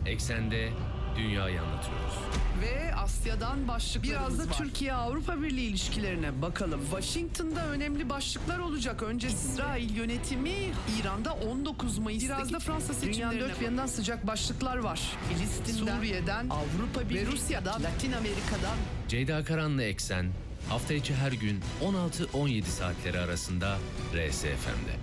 Eksende dünyayı anlatıyoruz. Ve Asya'dan başlıklarımız Biraz da var. Türkiye-Avrupa Birliği ilişkilerine bakalım. Washington'da önemli başlıklar olacak. Önce İsrail yönetimi, İran'da 19 Mayıs'taki Biraz da Fransa dünyanın seçimlerine dört bir yanından sıcak başlıklar var. Filistin'den, Suriye'den, Avrupa Birliği ve Rusya'dan, Latin Amerika'dan. Ceyda Karan'la Eksen hafta içi her gün 16-17 saatleri arasında RSFM'de.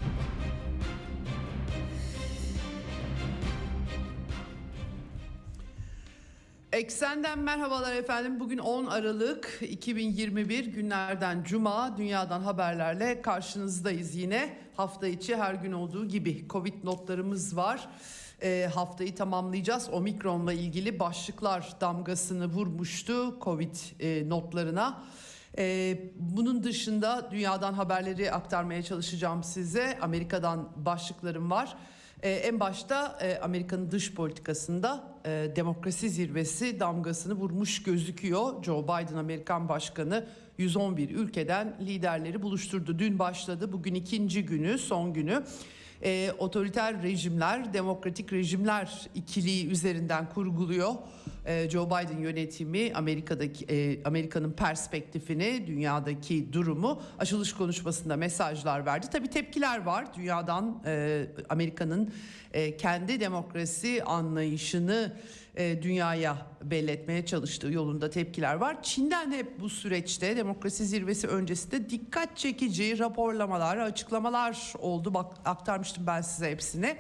Eksenden merhabalar efendim. Bugün 10 Aralık 2021 günlerden Cuma, dünyadan haberlerle karşınızdayız yine. Hafta içi her gün olduğu gibi Covid notlarımız var. Haftayı tamamlayacağız. Omikron'la ilgili başlıklar damgasını vurmuştu Covid notlarına. Bunun dışında dünyadan haberleri aktarmaya çalışacağım size. Amerika'dan başlıklarım var. En başta Amerika'nın dış politikasında demokrasi zirvesi damgasını vurmuş gözüküyor. Joe Biden Amerikan Başkanı 111 ülkeden liderleri buluşturdu. Dün başladı, bugün ikinci günü, son günü. Otoriter rejimler, demokratik rejimler ikiliği üzerinden kurguluyor. Joe Biden yönetimi Amerika'nın perspektifini, dünyadaki durumu açılış konuşmasında mesajlar verdi. Tabii tepkiler var dünyadan, Amerika'nın kendi demokrasi anlayışını dünyaya belli etmeye çalıştığı yolunda tepkiler var. Çin'den hep bu süreçte demokrasi zirvesi öncesinde dikkat çekici raporlamalar, açıklamalar oldu. Bak, aktarmıştım ben size hepsini.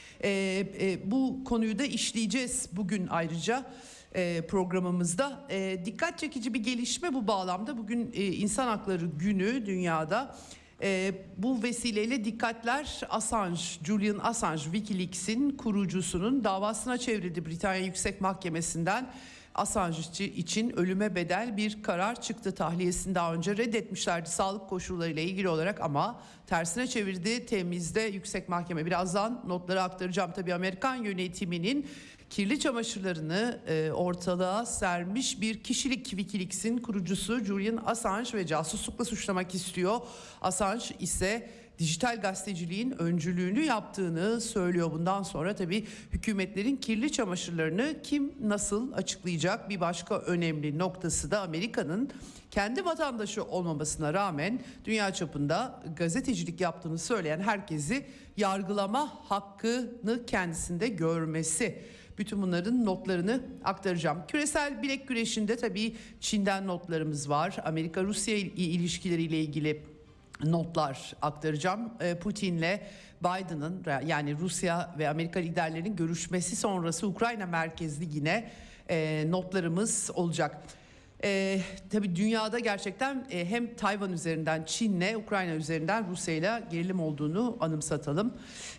Bu konuyu da işleyeceğiz bugün ayrıca programımızda. Dikkat çekici bir gelişme bu bağlamda. Bugün İnsan Hakları Günü dünyada. Bu vesileyle dikkatler Julian Assange, WikiLeaks'in kurucusunun davasına çevrildi. Britanya Yüksek Mahkemesi'nden Assange için ölüme bedel bir karar çıktı. Tahliyesini daha önce reddetmişlerdi sağlık koşullarıyla ilgili olarak, ama tersine çevirdi Temiz'de Yüksek Mahkeme. Birazdan notları aktaracağım. Tabii Amerikan yönetiminin kirli çamaşırlarını ortalığa sermiş bir kişilik WikiLeaks'in kurucusu Julian Assange ve casuslukla suçlamak istiyor. Assange ise dijital gazeteciliğin öncülüğünü yaptığını söylüyor. Bundan sonra tabii hükümetlerin kirli çamaşırlarını kim nasıl açıklayacak? Bir başka önemli noktası da Amerika'nın kendi vatandaşı olmamasına rağmen dünya çapında gazetecilik yaptığını söyleyen herkesi yargılama hakkını kendisinde görmesi. Bütün bunların notlarını aktaracağım. Küresel bilek güreşinde tabii Çin'den notlarımız var. Amerika-Rusya ilişkileriyle ilgili notlar aktaracağım. Putin'le Biden'ın, yani Rusya ve Amerika liderlerinin görüşmesi sonrası Ukrayna merkezli yine notlarımız olacak. Tabii dünyada gerçekten hem Tayvan üzerinden Çin'le, Ukrayna üzerinden Rusya'yla gerilim olduğunu anımsatalım.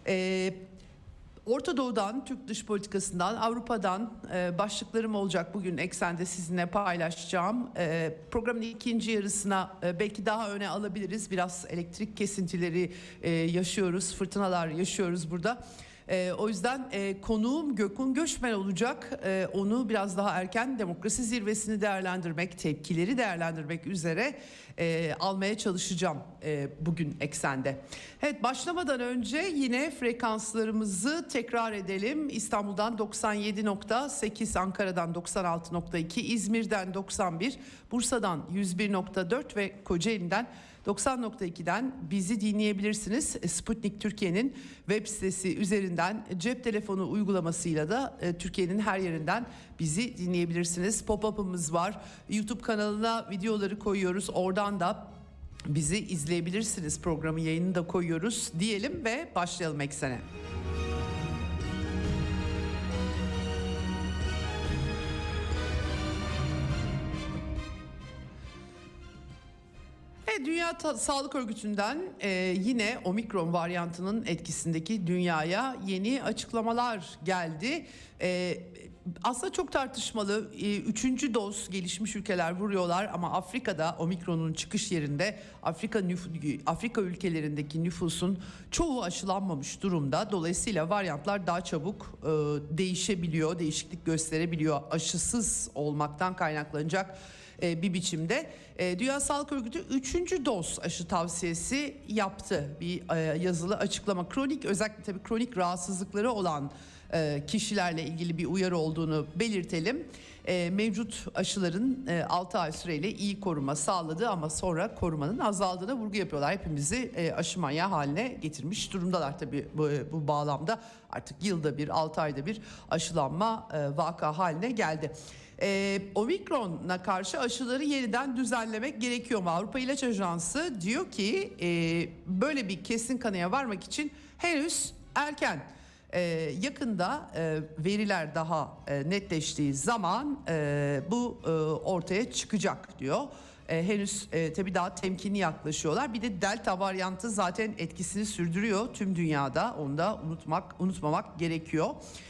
Orta Doğu'dan, Türk dış politikasından, Avrupa'dan başlıklarım olacak bugün Eksen'de sizinle paylaşacağım. Programın ikinci yarısına belki daha öne alabiliriz. Biraz elektrik kesintileri yaşıyoruz, fırtınalar yaşıyoruz burada. O yüzden konuğum Gökhan Göçmen olacak. Onu biraz daha erken demokrasi zirvesini değerlendirmek, tepkileri değerlendirmek üzere almaya çalışacağım bugün Eksen'de. Evet, başlamadan önce yine frekanslarımızı tekrar edelim. İstanbul'dan 97.8, Ankara'dan 96.2, İzmir'den 91, Bursa'dan 101.4 ve Kocaeli'den 90.2'den bizi dinleyebilirsiniz. Sputnik Türkiye'nin web sitesi üzerinden, cep telefonu uygulamasıyla da Türkiye'nin her yerinden bizi dinleyebilirsiniz. Pop-up'ımız var. YouTube kanalına videoları koyuyoruz. Oradan da bizi izleyebilirsiniz. Programı, yayını da koyuyoruz diyelim ve başlayalım Eksen'e. Dünya Sağlık Örgütü'nden yine omikron varyantının etkisindeki dünyaya yeni açıklamalar geldi. Aslında çok tartışmalı. 3. doz gelişmiş ülkeler vuruyorlar ama Afrika'da omikronun çıkış yerinde Afrika ülkelerindeki nüfusun çoğu aşılanmamış durumda. Dolayısıyla varyantlar daha çabuk değişebiliyor, değişiklik gösterebiliyor. Aşısız olmaktan kaynaklanacak bir biçimde. Dünya Sağlık Örgütü 3. doz aşı tavsiyesi yaptı. Bir yazılı açıklama. Özellikle tabii kronik rahatsızlıkları olan kişilerle ilgili bir uyarı olduğunu belirtelim. Mevcut aşıların 6 ay süreyle iyi koruma sağladığı ama sonra korumanın azaldığına vurgu yapıyorlar. Hepimizi aşı manyağı haline getirmiş durumdalar tabii bu bağlamda. Artık yılda bir, 6 ayda bir aşılanma vaka haline geldi. Omikron'a karşı aşıları yeniden düzenlemek gerekiyor mu? Avrupa İlaç Ajansı diyor ki böyle bir kesin kanıya varmak için henüz erken. Yakında veriler daha netleştiği zaman bu ortaya çıkacak diyor. Henüz tabii daha temkinli yaklaşıyorlar. Bir de Delta varyantı zaten etkisini sürdürüyor tüm dünyada. Onu da unutmamak gerekiyor.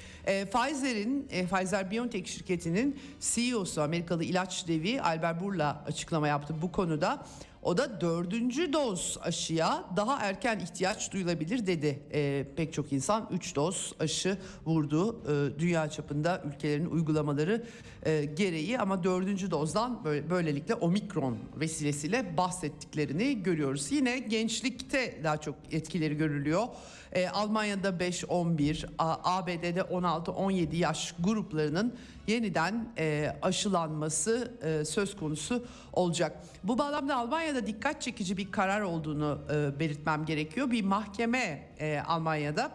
Pfizer-BioNTech şirketinin CEO'su Amerikalı ilaç devi Albert Bourla açıklama yaptı bu konuda. O da 4. doz aşıya daha erken ihtiyaç duyulabilir dedi. Pek çok insan 3 doz aşı vurdu dünya çapında ülkelerin uygulamaları gereği, ama 4. dozdan böylelikle omikron vesilesiyle bahsettiklerini görüyoruz. Yine gençlikte daha çok etkileri görülüyor. Almanya'da 5-11, ABD'de 16-17 yaş gruplarının yeniden aşılanması söz konusu olacak. Bu bağlamda Almanya'da dikkat çekici bir karar olduğunu belirtmem gerekiyor. Bir mahkeme Almanya'da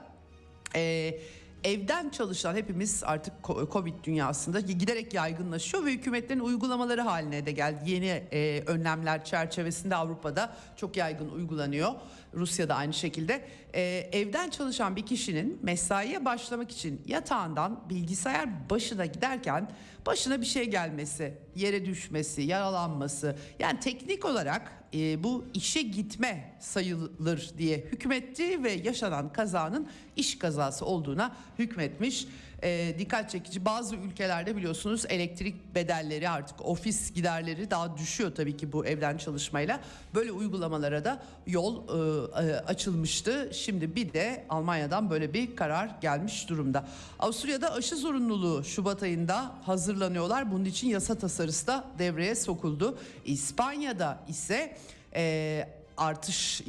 evden çalışan, hepimiz artık Covid dünyasında giderek yaygınlaşıyor ve hükümetlerin uygulamaları haline de geldi. Yeni önlemler çerçevesinde Avrupa'da çok yaygın uygulanıyor. Rusya'da aynı şekilde. Evden çalışan bir kişinin mesaiye başlamak için yatağından bilgisayar başına giderken başına bir şey gelmesi, yere düşmesi, yaralanması, yani teknik olarak bu işe gitme sayılır diye hükmetti ve yaşanan kazanın iş kazası olduğuna hükmetmiş. Dikkat çekici, bazı ülkelerde biliyorsunuz elektrik bedelleri, artık ofis giderleri daha düşüyor tabii ki bu evden çalışmayla. Böyle uygulamalara da yol açılmıştı. Şimdi bir de Almanya'dan böyle bir karar gelmiş durumda. Avusturya'da aşı zorunluluğu Şubat ayında hazırlanıyorlar. Bunun için yasa tasarısı da devreye sokuldu. İspanya'da ise artış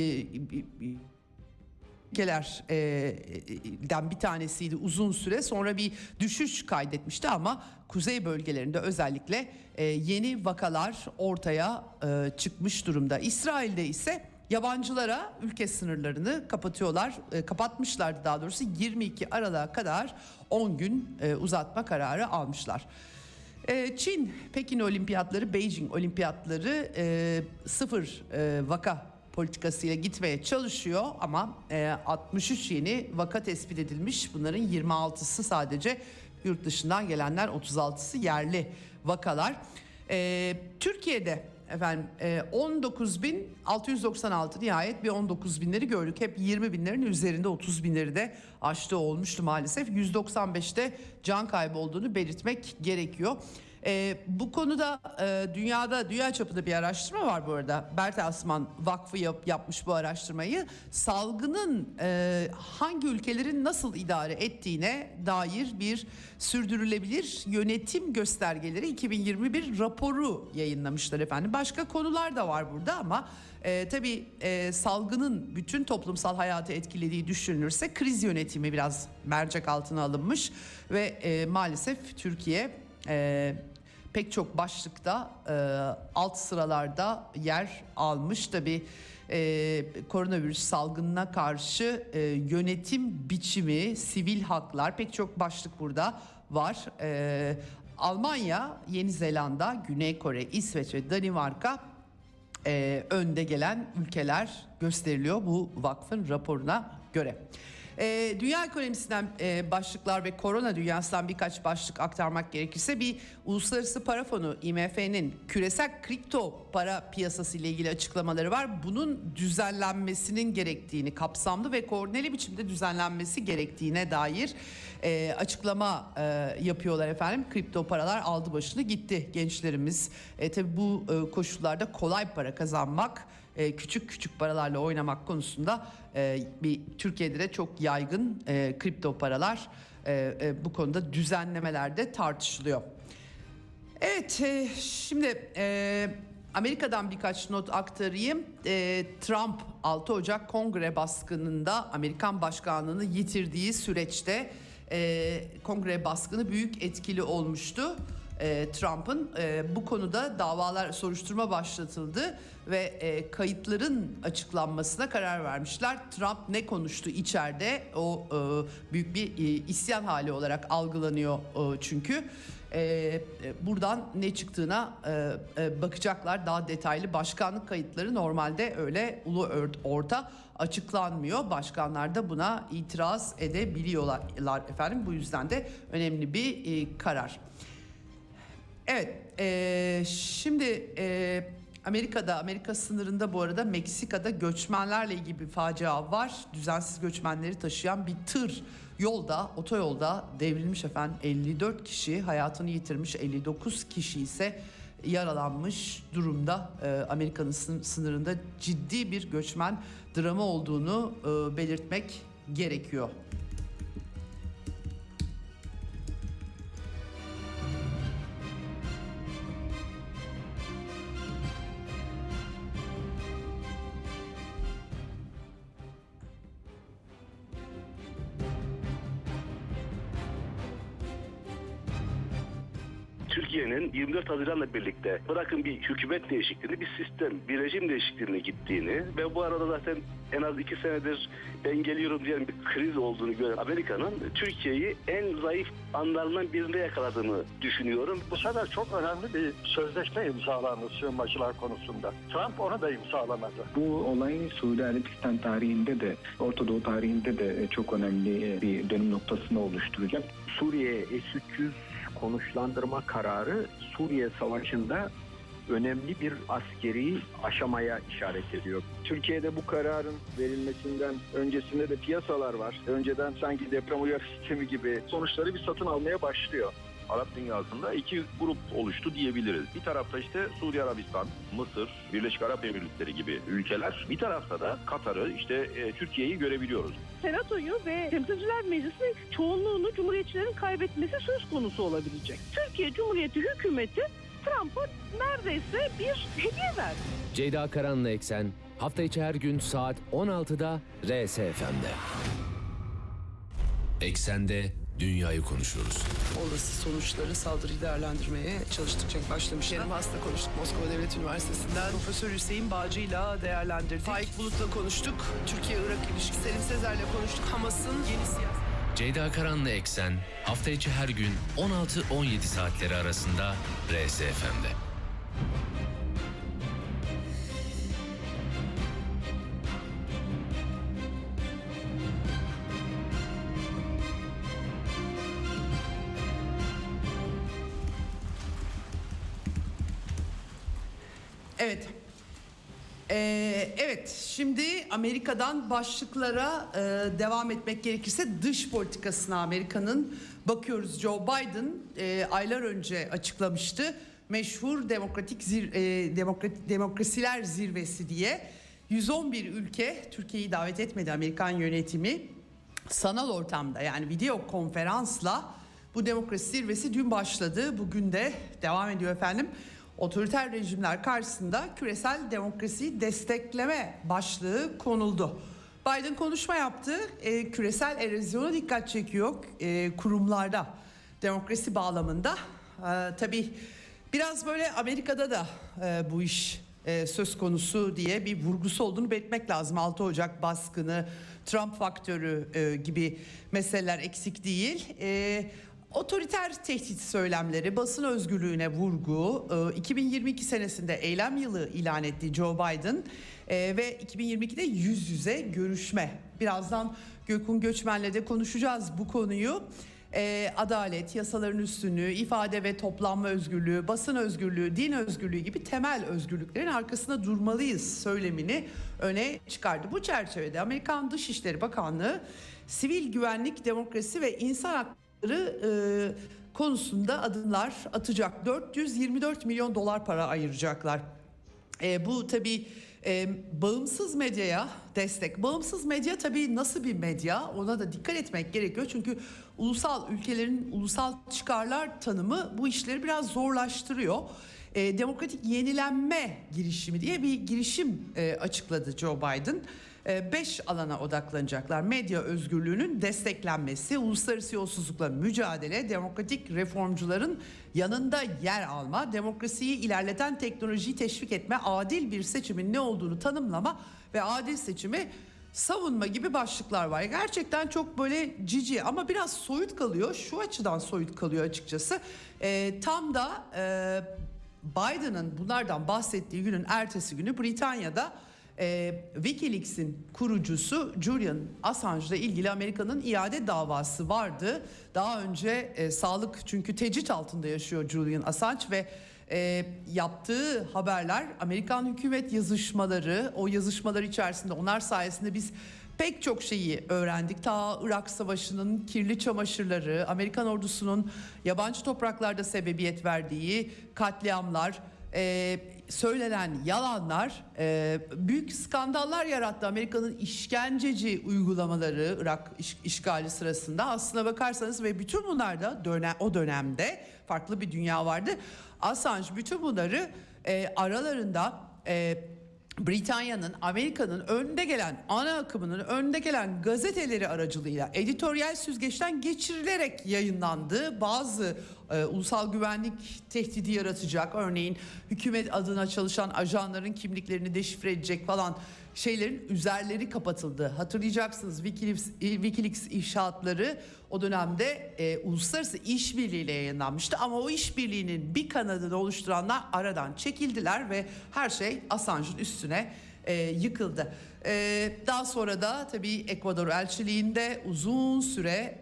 ülkelerden bir tanesiydi uzun süre, sonra bir düşüş kaydetmişti ama kuzey bölgelerinde özellikle yeni vakalar ortaya çıkmış durumda. İsrail'de ise yabancılara ülke sınırlarını kapatmışlardı daha doğrusu, 22 Aralık'a kadar 10 gün uzatma kararı almışlar. Çin, Pekin Olimpiyatları, Beijing Olimpiyatları sıfır vaka politikasıyla gitmeye çalışıyor ama 63 yeni vaka tespit edilmiş. Bunların 26'sı sadece yurt dışından gelenler, 36'sı yerli vakalar. Türkiye'de efendim 19.696 nihayet bir 19.000'leri gördük. Hep 20.000'lerin üzerinde, 30.000'leri de aştığı olmuştu maalesef. 195'te can kaybı olduğunu belirtmek gerekiyor. Bu konuda dünya çapında bir araştırma var bu arada. Bertelsmann Vakfı yapmış bu araştırmayı. Salgının hangi ülkelerin nasıl idare ettiğine dair bir sürdürülebilir yönetim göstergeleri 2021 raporu yayınlamışlar efendim. Başka konular da var burada ama tabii salgının bütün toplumsal hayatı etkilediği düşünülürse kriz yönetimi biraz mercek altına alınmış ve maalesef Türkiye pek çok başlıkta alt sıralarda yer almış. Tabii koronavirüs salgınına karşı yönetim biçimi, sivil haklar, pek çok başlık burada var. Almanya, Yeni Zelanda, Güney Kore, İsveç ve Danimarka önde gelen ülkeler gösteriliyor bu vakfın raporuna göre. Dünya ekonomisinden başlıklar ve korona dünyasından birkaç başlık aktarmak gerekirse, bir Uluslararası Para Fonu IMF'nin küresel kripto para piyasası ile ilgili açıklamaları var. Bunun düzenlenmesinin gerektiğini, kapsamlı ve koordineli biçimde düzenlenmesi gerektiğine dair açıklama yapıyorlar efendim. Kripto paralar aldı başını gitti gençlerimiz. Tabii bu koşullarda kolay para kazanmak, küçük küçük paralarla oynamak konusunda bir Türkiye'de de çok yaygın kripto paralar, bu konuda düzenlemelerde tartışılıyor. Evet, şimdi Amerika'dan birkaç not aktarayım. Trump 6 Ocak Kongre baskınında Amerikan başkanlığını yitirdiği süreçte kongre baskını büyük etkili olmuştu. Trump'ın bu konuda davalar, soruşturma başlatıldı ve kayıtların açıklanmasına karar vermişler. Trump ne konuştu içeride, o büyük bir isyan hali olarak algılanıyor çünkü. Buradan ne çıktığına bakacaklar daha detaylı. Başkanlık kayıtları normalde öyle ulu orta açıklanmıyor. Başkanlar da buna itiraz edebiliyorlar efendim. Bu yüzden de önemli bir karar. Evet, şimdi Amerika sınırında bu arada Meksika'da göçmenlerle ilgili bir facia var. Düzensiz göçmenleri taşıyan bir tır otoyolda devrilmiş efendim. 54 kişi hayatını yitirmiş, 59 kişi ise yaralanmış durumda. Amerika'nın sınırında ciddi bir göçmen dramı olduğunu belirtmek gerekiyor. Türkiye'nin 24 Haziran'la birlikte bırakın bir hükümet değişikliğini, bir sistem, bir rejim değişikliğine gittiğini ve bu arada zaten en az 2 senedir ben geliyorum diyen bir kriz olduğunu gören Amerika'nın Türkiye'yi en zayıf anlarından birinde yakaladığını düşünüyorum. Bu sefer çok önemli bir sözleşme imzalandı sığınmacılar konusunda. Trump onu da imzalamadı. Bu olayın Suudi Arabistan tarihinde de, Orta Doğu tarihinde de çok önemli bir dönüm noktasını oluşturacak. Suriye S-300 konuşlandırma kararı Suriye Savaşı'nda önemli bir askeri aşamaya işaret ediyor. Türkiye'de bu kararın verilmesinden öncesinde de piyasalar var. Önceden sanki deprem uyarı sistemi gibi sonuçları bir satın almaya başlıyor. Arap dünyasında iki grup oluştu diyebiliriz. Bir tarafta işte Suudi Arabistan, Mısır, Birleşik Arap Emirlikleri gibi ülkeler. Bir tarafta da Katar'ı, işte Türkiye'yi görebiliyoruz. Senatoyu ve Temsilciler Meclisi çoğunluğunu Cumhuriyetçilerin kaybetmesi söz konusu olabilecek. Türkiye Cumhuriyeti hükümeti Trump'a neredeyse bir hediye verdi. Ceyda Karan'la Eksen hafta içi her gün saat 16'da RSFM'de. Eksen'de dünyayı konuşuyoruz. Olası sonuçları, saldırıyı değerlendirmeye çalıştıkça başlamış. Kerim Has'la konuştuk Moskova Devlet Üniversitesi'nden. Profesör Hüseyin Bağcı'yla değerlendirdik. Faik Bulut'la konuştuk. Türkiye-Irak ilişkisi. Selim Sezer'le konuştuk. Hamas'ın yeni siyasi... Ceyda Karan'la Eksen hafta içi her gün 16-17 saatleri arasında RSFM'de. Evet. Evet, şimdi Amerika'dan başlıklara devam etmek gerekirse dış politikasına Amerika'nın bakıyoruz. Joe Biden aylar önce açıklamıştı. Meşhur demokrasiler zirvesi diye 111 ülke, Türkiye'yi davet etmedi Amerikan yönetimi. Sanal ortamda, yani video konferansla bu demokrasi zirvesi dün başladı. Bugün de devam ediyor efendim. Otoriter rejimler karşısında küresel demokrasiyi destekleme başlığı konuldu. Biden konuşma yaptı. Küresel erozyona dikkat çekiyor kurumlarda, demokrasi bağlamında. Tabii biraz böyle Amerika'da da bu iş söz konusu diye bir vurgusu olduğunu belirtmek lazım. 6 Ocak baskını, Trump faktörü gibi meseleler eksik değil. Otoriter tehdit söylemleri, basın özgürlüğüne vurgu, 2022 senesinde eylem yılı ilan etti Joe Biden ve 2022'de yüz yüze görüşme. Birazdan Gökhan Göçmen'le de konuşacağız bu konuyu. Adalet, yasaların üstünlüğü, ifade ve toplanma özgürlüğü, basın özgürlüğü, din özgürlüğü gibi temel özgürlüklerin arkasında durmalıyız söylemini öne çıkardı. Bu çerçevede Amerikan Dışişleri Bakanlığı sivil güvenlik, demokrasi ve insan hakları konusunda adımlar atacak. 424 milyon dolar para ayıracaklar. Bu tabii bağımsız medyaya destek. Bağımsız medya tabii nasıl bir medya, ona da dikkat etmek gerekiyor. Çünkü ülkelerin ulusal çıkarlar tanımı bu işleri biraz zorlaştırıyor. Demokratik yenilenme girişimi diye bir girişim açıkladı Joe Biden. 5 alana odaklanacaklar. Medya özgürlüğünün desteklenmesi, uluslararası yolsuzlukla mücadele, demokratik reformcuların yanında yer alma, demokrasiyi ilerleten teknolojiyi teşvik etme, adil bir seçimin ne olduğunu tanımlama ve adil seçimi savunma gibi başlıklar var. Gerçekten çok böyle cici ama biraz soyut kalıyor. Şu açıdan soyut kalıyor açıkçası. Tam da Biden'ın bunlardan bahsettiği günün ertesi günü Britanya'da Wikileaks'in kurucusu Julian Assange ile ilgili Amerika'nın iade davası vardı. Daha önce sağlık çünkü tecrit altında yaşıyor Julian Assange ve yaptığı haberler Amerikan hükümet yazışmaları, o yazışmalar içerisinde onlar sayesinde biz pek çok şeyi öğrendik. Ta Irak Savaşı'nın kirli çamaşırları, Amerikan ordusunun yabancı topraklarda sebebiyet verdiği katliamlar, söylenen yalanlar büyük skandallar yarattı. Amerika'nın işkenceci uygulamaları Irak işgali sırasında aslına bakarsanız ve bütün bunlar da o dönemde farklı bir dünya vardı. Assange bütün bunları aralarında Britanya'nın, Amerika'nın önde gelen ana akımının önde gelen gazeteleri aracılığıyla editoryal süzgeçten geçirilerek yayınlandığı bazı ulusal güvenlik tehdidi yaratacak, örneğin hükümet adına çalışan ajanların kimliklerini deşifre edecek falan şeylerin üzerleri kapatıldı. Hatırlayacaksınız Wikileaks ifşaatları o dönemde uluslararası işbirliğiyle yayınlanmıştı ama o işbirliğinin bir kanadını oluşturanlar aradan çekildiler ve her şey Assange'ın üstüne yıkıldı. Daha sonra da tabii Ekvador elçiliğinde uzun süre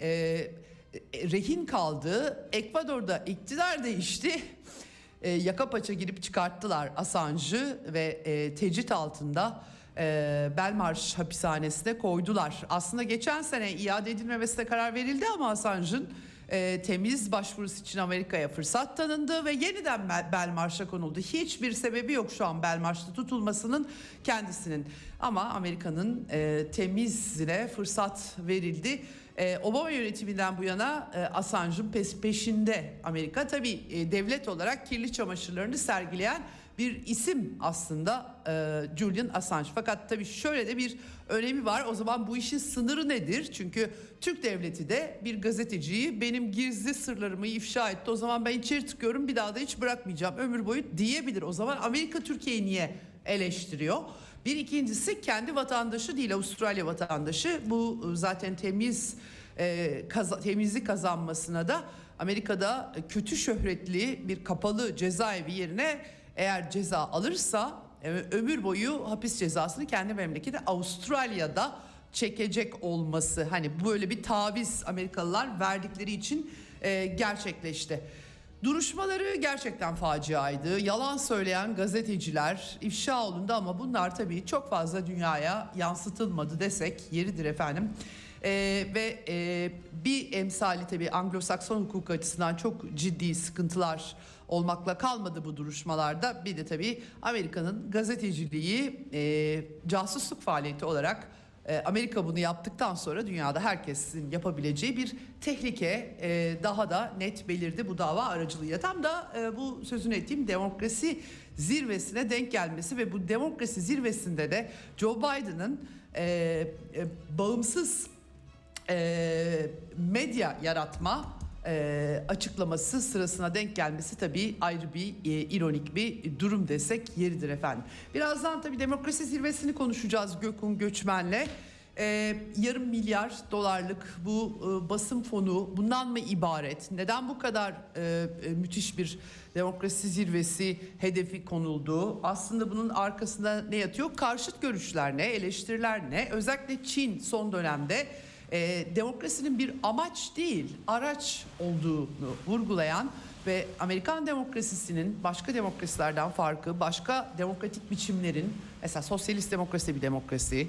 rehin kaldı. Ekvador'da iktidar değişti. Yaka paça girip çıkarttılar Assange'ı ve tecrit altında Belmarsh hapishanesine koydular. Aslında geçen sene iade edilmemesine karar verildi ama Assange'ın temiz başvurusu için Amerika'ya fırsat tanındı ve yeniden Belmarsh'a konuldu. Hiçbir sebebi yok şu an Belmarsh'ta tutulmasının kendisinin. Ama Amerika'nın temizine fırsat verildi. Obama yönetiminden bu yana Assange'ın peşinde Amerika. Tabii devlet olarak kirli çamaşırlarını sergileyen bir isim aslında Julian Assange. Fakat tabii şöyle de bir önemi var. O zaman bu işin sınırı nedir? Çünkü Türk devleti de bir gazeteciyi benim gizli sırlarımı ifşa etti. O zaman ben içeri tıkıyorum, bir daha da hiç bırakmayacağım ömür boyu diyebilir. O zaman Amerika Türkiye'yi niye eleştiriyor? Bir ikincisi kendi vatandaşı değil, Avustralya vatandaşı. Bu zaten temizlik kazanmasına da Amerika'da kötü şöhretli bir kapalı cezaevi yerine eğer ceza alırsa ömür boyu hapis cezasını kendi memleketi Avustralya'da çekecek olması, hani böyle bir taviz Amerikalılar verdikleri için gerçekleşti. Duruşmaları gerçekten faciaydı. Yalan söyleyen gazeteciler ifşa olundu ama bunlar tabii çok fazla dünyaya yansıtılmadı desek yeridir efendim. Bir emsali tabii Anglo-Sakson hukuku açısından çok ciddi sıkıntılar olmakla kalmadı bu duruşmalarda. Bir de tabii Amerika'nın gazeteciliği casusluk faaliyeti olarak Amerika bunu yaptıktan sonra dünyada herkesin yapabileceği bir tehlike daha da net belirdi bu dava aracılığıyla. Tam da bu sözünü ettiğim demokrasi zirvesine denk gelmesi ve bu demokrasi zirvesinde de Joe Biden'ın bağımsız medya yaratma açıklaması sırasına denk gelmesi tabii ayrı bir ironik bir durum desek yeridir efendim. Birazdan tabii demokrasi zirvesini konuşacağız Gökhan Göçmen'le. Yarım milyar dolarlık bu basın fonu bundan mı ibaret? Neden bu kadar müthiş bir demokrasi zirvesi hedefi konuldu? Aslında bunun arkasında ne yatıyor? Karşıt görüşler ne? Eleştiriler ne? Özellikle Çin son dönemde demokrasinin bir amaç değil, araç olduğunu vurgulayan ve Amerikan demokrasisinin başka demokrasilerden farkı, başka demokratik biçimlerin, mesela sosyalist demokrasi bir demokrasi,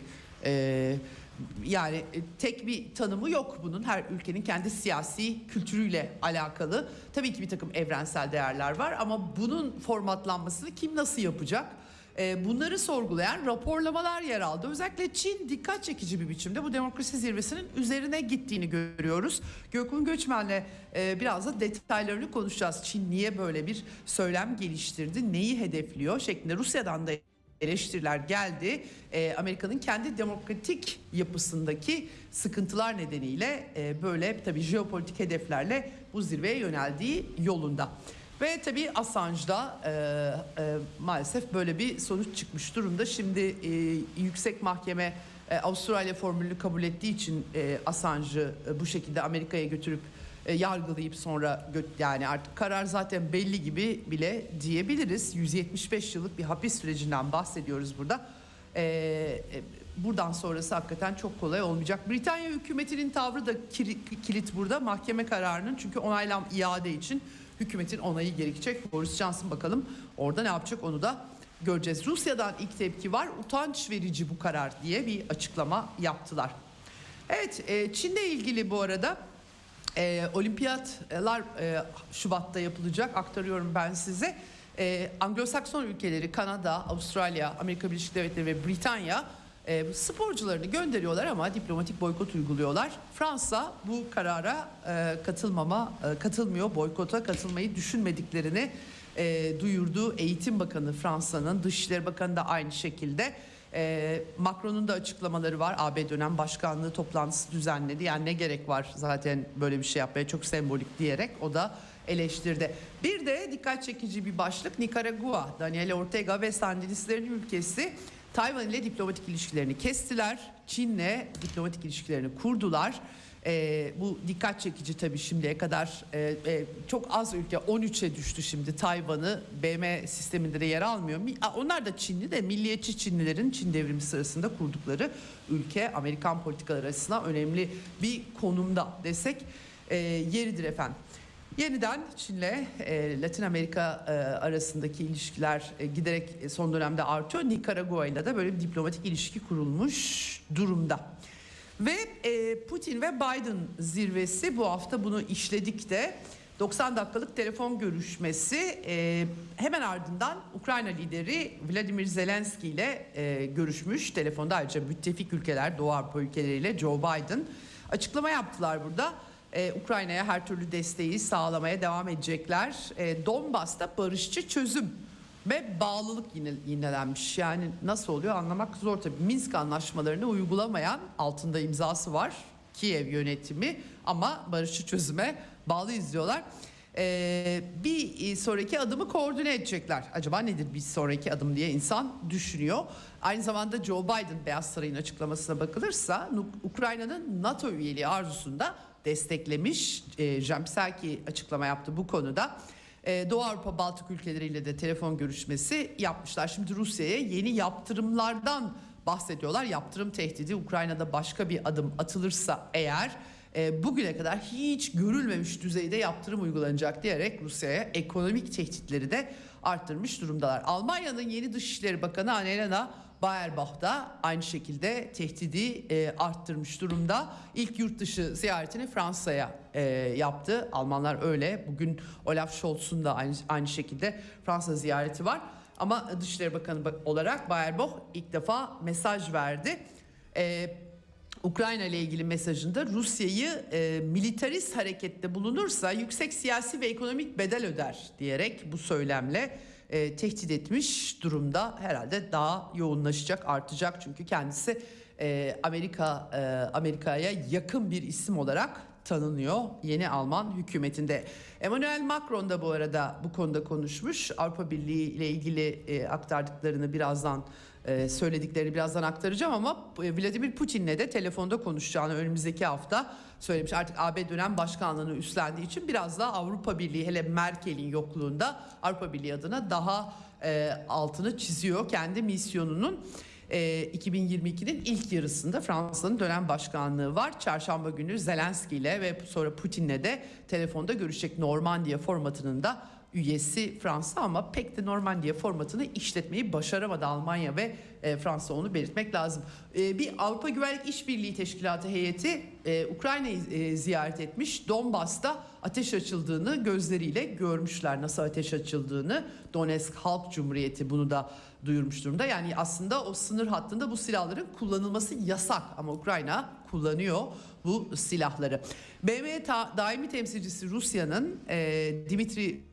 yani tek bir tanımı yok bunun. Her ülkenin kendi siyasi kültürüyle alakalı. Tabii ki bir takım evrensel değerler var ama bunun formatlanmasını kim nasıl yapacak? Bunları sorgulayan raporlamalar yer aldı. Özellikle Çin dikkat çekici bir biçimde bu demokrasi zirvesinin üzerine gittiğini görüyoruz. Gökhan Göçmen'le biraz da detaylarını konuşacağız. Çin niye böyle bir söylem geliştirdi, neyi hedefliyor şeklinde. Rusya'dan da eleştiriler geldi. Amerika'nın kendi demokratik yapısındaki sıkıntılar nedeniyle böyle tabii jeopolitik hedeflerle bu zirveye yöneldiği yolunda. Ve tabii Assange'da maalesef böyle bir sonuç çıkmış durumda. Şimdi yüksek mahkeme Avustralya formülünü kabul ettiği için Assange'ı bu şekilde Amerika'ya götürüp yargılayıp sonra yani artık karar zaten belli gibi bile diyebiliriz. 175 yıllık bir hapis sürecinden bahsediyoruz burada. Buradan sonrası hakikaten çok kolay olmayacak. Britanya hükümetinin tavrı da kilit burada mahkeme kararının, çünkü onaylam iade için hükümetin onayı gerekecek. Boris Johnson bakalım orada ne yapacak, onu da göreceğiz. Rusya'dan ilk tepki var. Utanç verici bu karar diye bir açıklama yaptılar. Evet, Çin'le ilgili bu arada olimpiyatlar Şubat'ta yapılacak, aktarıyorum ben size. Anglo-Sakson ülkeleri Kanada, Avustralya, Amerika Birleşik Devletleri ve Britanya sporcularını gönderiyorlar ama diplomatik boykot uyguluyorlar. Fransa bu karara katılmıyor, boykota katılmayı düşünmediklerini duyurdu. Eğitim Bakanı Fransa'nın, Dışişleri Bakanı da aynı şekilde. Macron'un da açıklamaları var. AB dönem başkanlığı toplantısı düzenledi. Yani ne gerek var zaten böyle bir şey yapmaya, çok sembolik diyerek o da eleştirdi. Bir de dikkat çekici bir başlık, Nikaragua, Daniel Ortega ve Sandinistlerin ülkesi Tayvan ile diplomatik ilişkilerini kestiler. Çin'le diplomatik ilişkilerini kurdular. Bu dikkat çekici tabii, şimdiye kadar çok az ülke 13'e düştü şimdi. Tayvan'ı BM sisteminde de yer almıyor. Onlar da Çinli de, milliyetçi Çinlilerin Çin devrimi sırasında kurdukları ülke, Amerikan politikaları açısından önemli bir konumda desek yeridir efendim. Yeniden Çin'le Latin Amerika arasındaki ilişkiler giderek son dönemde artıyor. Nikaragua ile de böyle bir diplomatik ilişki kurulmuş durumda. Ve Putin ve Biden zirvesi bu hafta, bunu işledik de 90 dakikalık telefon görüşmesi, hemen ardından Ukrayna lideri Vladimir Zelenski ile görüşmüş. Telefonda ayrıca müttefik ülkeler, Doğu Avrupa ülkeleriyle Joe Biden açıklama yaptılar burada. Ukrayna'ya her türlü desteği sağlamaya devam edecekler. Donbas'ta barışçı çözüm ve bağlılık yinelenmiş. Yani nasıl oluyor anlamak zor tabii. Minsk anlaşmalarını uygulamayan, altında imzası var Kiev yönetimi, ama barışçı çözüme bağlı izliyorlar. Bir sonraki adımı koordine edecekler. Acaba nedir bir sonraki adım diye insan düşünüyor. Aynı zamanda Joe Biden, Beyaz Saray'ın açıklamasına bakılırsa Ukrayna'nın NATO üyeliği arzusunda desteklemiş. Jen Psaki açıklama yaptı bu konuda. Doğu Avrupa Baltık ülkeleriyle de telefon görüşmesi yapmışlar. Şimdi Rusya'ya yeni yaptırımlardan bahsediyorlar. Yaptırım tehdidi, Ukrayna'da başka bir adım atılırsa eğer bugüne kadar hiç görülmemiş düzeyde yaptırım uygulanacak diyerek Rusya'ya ekonomik tehditleri de arttırmış durumdalar. Almanya'nın yeni Dışişleri Bakanı Annalena Baerbock da aynı şekilde tehdidi arttırmış durumda. İlk yurt dışı ziyaretini Fransa'ya yaptı. Almanlar öyle. Bugün Olaf Scholz'un da aynı şekilde Fransa ziyareti var. Ama Dışişleri Bakanı olarak Baerbock ilk defa mesaj verdi. Ukrayna ile ilgili mesajında Rusya'yı militarist harekette bulunursa yüksek siyasi ve ekonomik bedel öder diyerek bu söylemle tehdit etmiş durumda. Herhalde daha yoğunlaşacak, artacak, çünkü kendisi Amerika'ya yakın bir isim olarak tanınıyor yeni Alman hükümetinde. Emmanuel Macron da bu arada bu konuda konuşmuş. Avrupa Birliği ile ilgili aktardıklarını birazdan, söylediklerini birazdan aktaracağım, ama Vladimir Putin'le de telefonda konuşacağını önümüzdeki hafta söylemiş. Artık AB dönem başkanlığını üstlendiği için biraz daha Avrupa Birliği, hele Merkel'in yokluğunda Avrupa Birliği adına daha altını çiziyor kendi misyonunun. 2022'nin ilk yarısında Fransa'nın dönem başkanlığı var. Çarşamba günü Zelenski ile ve sonra Putin'le de telefonda görüşecek. Normandiya formatının da üyesi Fransa, ama pek de Normandiya formatını işletmeyi başaramadı Almanya ve Fransa, onu belirtmek lazım. Bir Avrupa Güvenlik İşbirliği Teşkilatı heyeti Ukrayna'yı ziyaret etmiş. Donbas'ta ateş açıldığını gözleriyle görmüşler, nasıl ateş açıldığını. Donetsk Halk Cumhuriyeti bunu da duyurmuş durumda. Yani aslında o sınır hattında bu silahların kullanılması yasak, ama Ukrayna kullanıyor bu silahları. BM daimi temsilcisi Rusya'nın Dimitri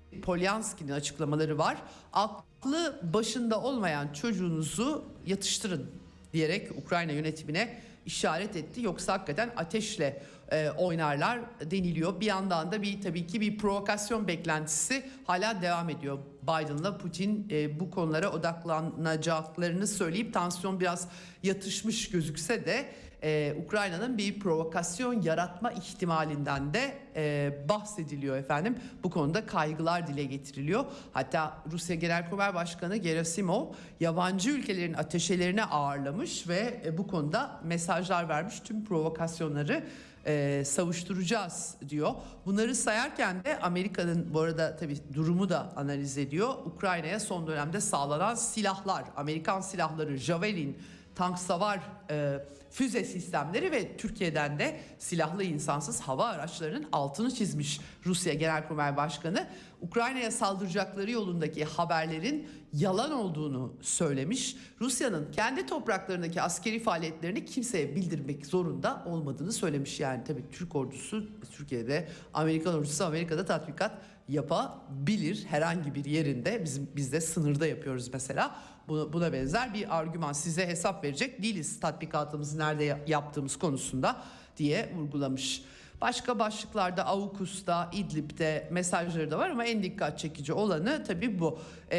Polyanski'nin açıklamaları var. Aklı başında olmayan çocuğunuzu yatıştırın diyerek Ukrayna yönetimine işaret etti. Yoksa hakikaten ateşle oynarlar deniliyor. Bir yandan da tabii ki bir provokasyon beklentisi hala devam ediyor. Biden'la Putin bu konulara odaklanacaklarını söyleyip tansiyon biraz yatışmış gözükse de Ukrayna'nın bir provokasyon yaratma ihtimalinden de bahsediliyor efendim. Bu konuda kaygılar dile getiriliyor. Hatta Rusya Genelkurmay Başkanı Gerasimov yabancı ülkelerin ateşelerini ağırlamış ve bu konuda mesajlar vermiş. Tüm provokasyonları savuşturacağız diyor. Bunları sayarken de Amerika'nın bu arada tabii durumu da analiz ediyor. Ukrayna'ya son dönemde sağlanan silahlar, Amerikan silahları, Javelin, tank savar füze sistemleri ve Türkiye'den de silahlı insansız hava araçlarının altını çizmiş Rusya Genelkurmay Başkanı. Ukrayna'ya saldıracakları yolundaki haberlerin yalan olduğunu söylemiş. Rusya'nın kendi topraklarındaki askeri faaliyetlerini kimseye bildirmek zorunda olmadığını söylemiş. Yani tabii Türk ordusu Türkiye'de, Amerikan ordusu Amerika'da tatbikat yapabilir herhangi bir yerinde. Biz de sınırda yapıyoruz mesela. Buna benzer bir argüman, size hesap verecek değiliz tatbikatımızı nerede yaptığımız konusunda diye vurgulamış. Başka başlıklarda AUKUS'ta, İdlib'de mesajları da var ama en dikkat çekici olanı tabii bu.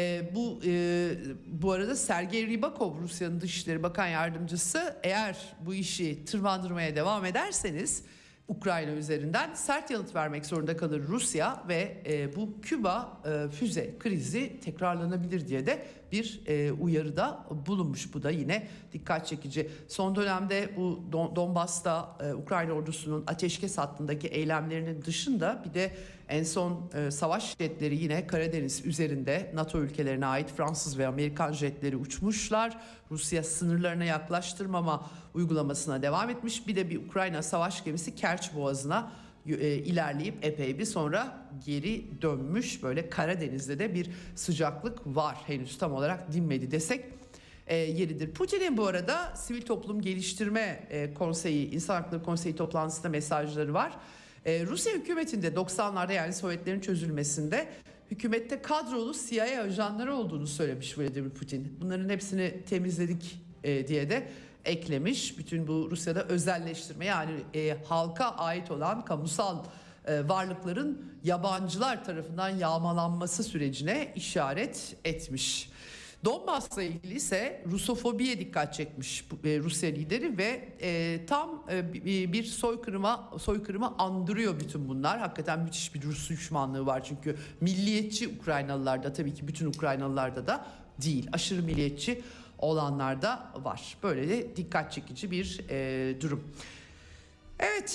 Bu arada Sergey Rybakov, Rusya'nın Dışişleri Bakan Yardımcısı, eğer bu işi tırmandırmaya devam ederseniz Ukrayna üzerinden sert yanıt vermek zorunda kalır Rusya ve bu Küba füze krizi tekrarlanabilir diye de bir uyarıda bulunmuş. Bu da yine dikkat çekici. Son dönemde bu Donbas'ta Ukrayna ordusunun ateşkes hattındaki eylemlerinin dışında bir de en son savaş jetleri yine Karadeniz üzerinde NATO ülkelerine ait Fransız ve Amerikan jetleri uçmuşlar. Rusya sınırlarına yaklaştırmama uygulamasına devam etmiş. Bir de bir Ukrayna savaş gemisi Kerç Boğazı'na ilerleyip epey bir sonra geri dönmüş. Böyle Karadeniz'de de bir sıcaklık var. Henüz tam olarak dinmedi desek yeridir. Putin'in bu arada Sivil Toplum Geliştirme Konseyi, İnsan Hakları Konseyi toplantısında mesajları var. Rusya hükümetinde 90'larda, yani Sovyetlerin çözülmesinde hükümette kadrolu CIA ajanları olduğunu söylemiş Vladimir Putin. Bunların hepsini temizledik diye de eklemiş. Bütün bu Rusya'da özelleştirme, yani halka ait olan kamusal varlıkların yabancılar tarafından yağmalanması sürecine işaret etmiş. Donbas'la ilgili ise Rusofobiye dikkat çekmiş Rusya lideri ve tam bir soykırıma andırıyor bütün bunlar. Hakikaten müthiş bir Rus düşmanlığı var çünkü milliyetçi Ukraynalılarda, tabii ki bütün Ukraynalılarda da değil, aşırı milliyetçi olanlarda var. Böyle de dikkat çekici bir durum. Evet,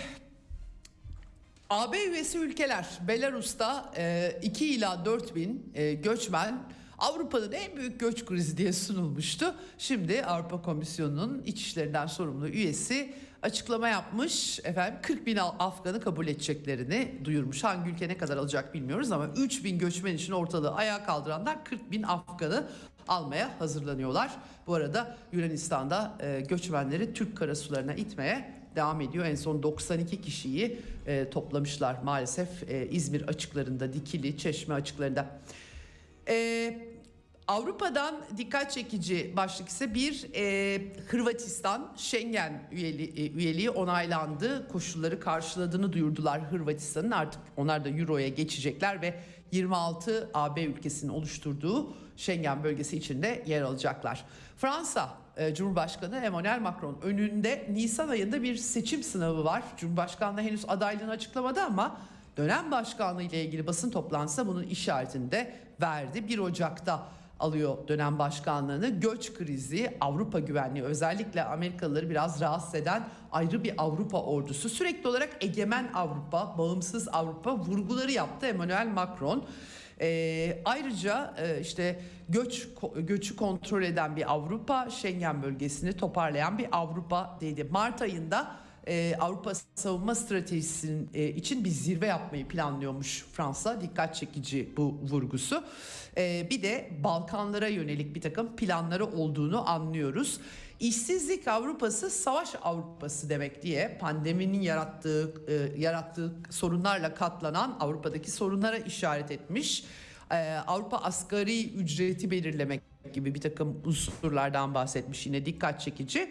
AB üyesi ülkeler Belarus'ta 2 ila 4 bin göçmen Avrupa'nın en büyük göç krizi diye sunulmuştu. Şimdi Avrupa Komisyonu'nun iç işlerinden sorumlu üyesi açıklama yapmış. 40 bin Afgan'ı kabul edeceklerini duyurmuş. Hangi ülke ne kadar alacak bilmiyoruz ama 3 bin göçmen için ortalığı ayağa kaldıranlar 40 bin Afgan'ı almaya hazırlanıyorlar. Bu arada Yunanistan'da göçmenleri Türk karasularına itmeye devam ediyor. En son 92 kişiyi toplamışlar maalesef İzmir açıklarında, Dikili, Çeşme açıklarında. Avrupa'dan dikkat çekici başlık ise Hırvatistan Schengen üyeliği onaylandı. Koşulları karşıladığını duyurdular Hırvatistan'ın. Artık onlar da Euro'ya geçecekler ve 26 AB ülkesinin oluşturduğu Schengen bölgesi içinde yer alacaklar. Fransa Cumhurbaşkanı Emmanuel Macron önünde Nisan ayında bir seçim sınavı var. Cumhurbaşkanlığı henüz adaylığını açıklamadı ama dönem başkanlığı ile ilgili basın toplantısı bunun işaretini de verdi. 1 Ocak'ta alıyor dönem başkanlığını. Göç krizi, Avrupa güvenliği, özellikle Amerikalıları biraz rahatsız eden ayrı bir Avrupa ordusu. Sürekli olarak egemen Avrupa, bağımsız Avrupa vurguları yaptı Emmanuel Macron. Ayrıca işte göçü kontrol eden bir Avrupa, Schengen bölgesini toparlayan bir Avrupa dedi. Mart ayında Avrupa savunma stratejisinin için bir zirve yapmayı planlıyormuş Fransa. Dikkat çekici bu vurgusu. Bir de Balkanlara yönelik bir takım planları olduğunu anlıyoruz. İşsizlik Avrupası savaş Avrupası demek diye pandeminin yarattığı sorunlarla katlanan Avrupa'daki sorunlara işaret etmiş. Avrupa asgari ücreti belirlemek gibi bir takım unsurlardan bahsetmiş, yine dikkat çekici.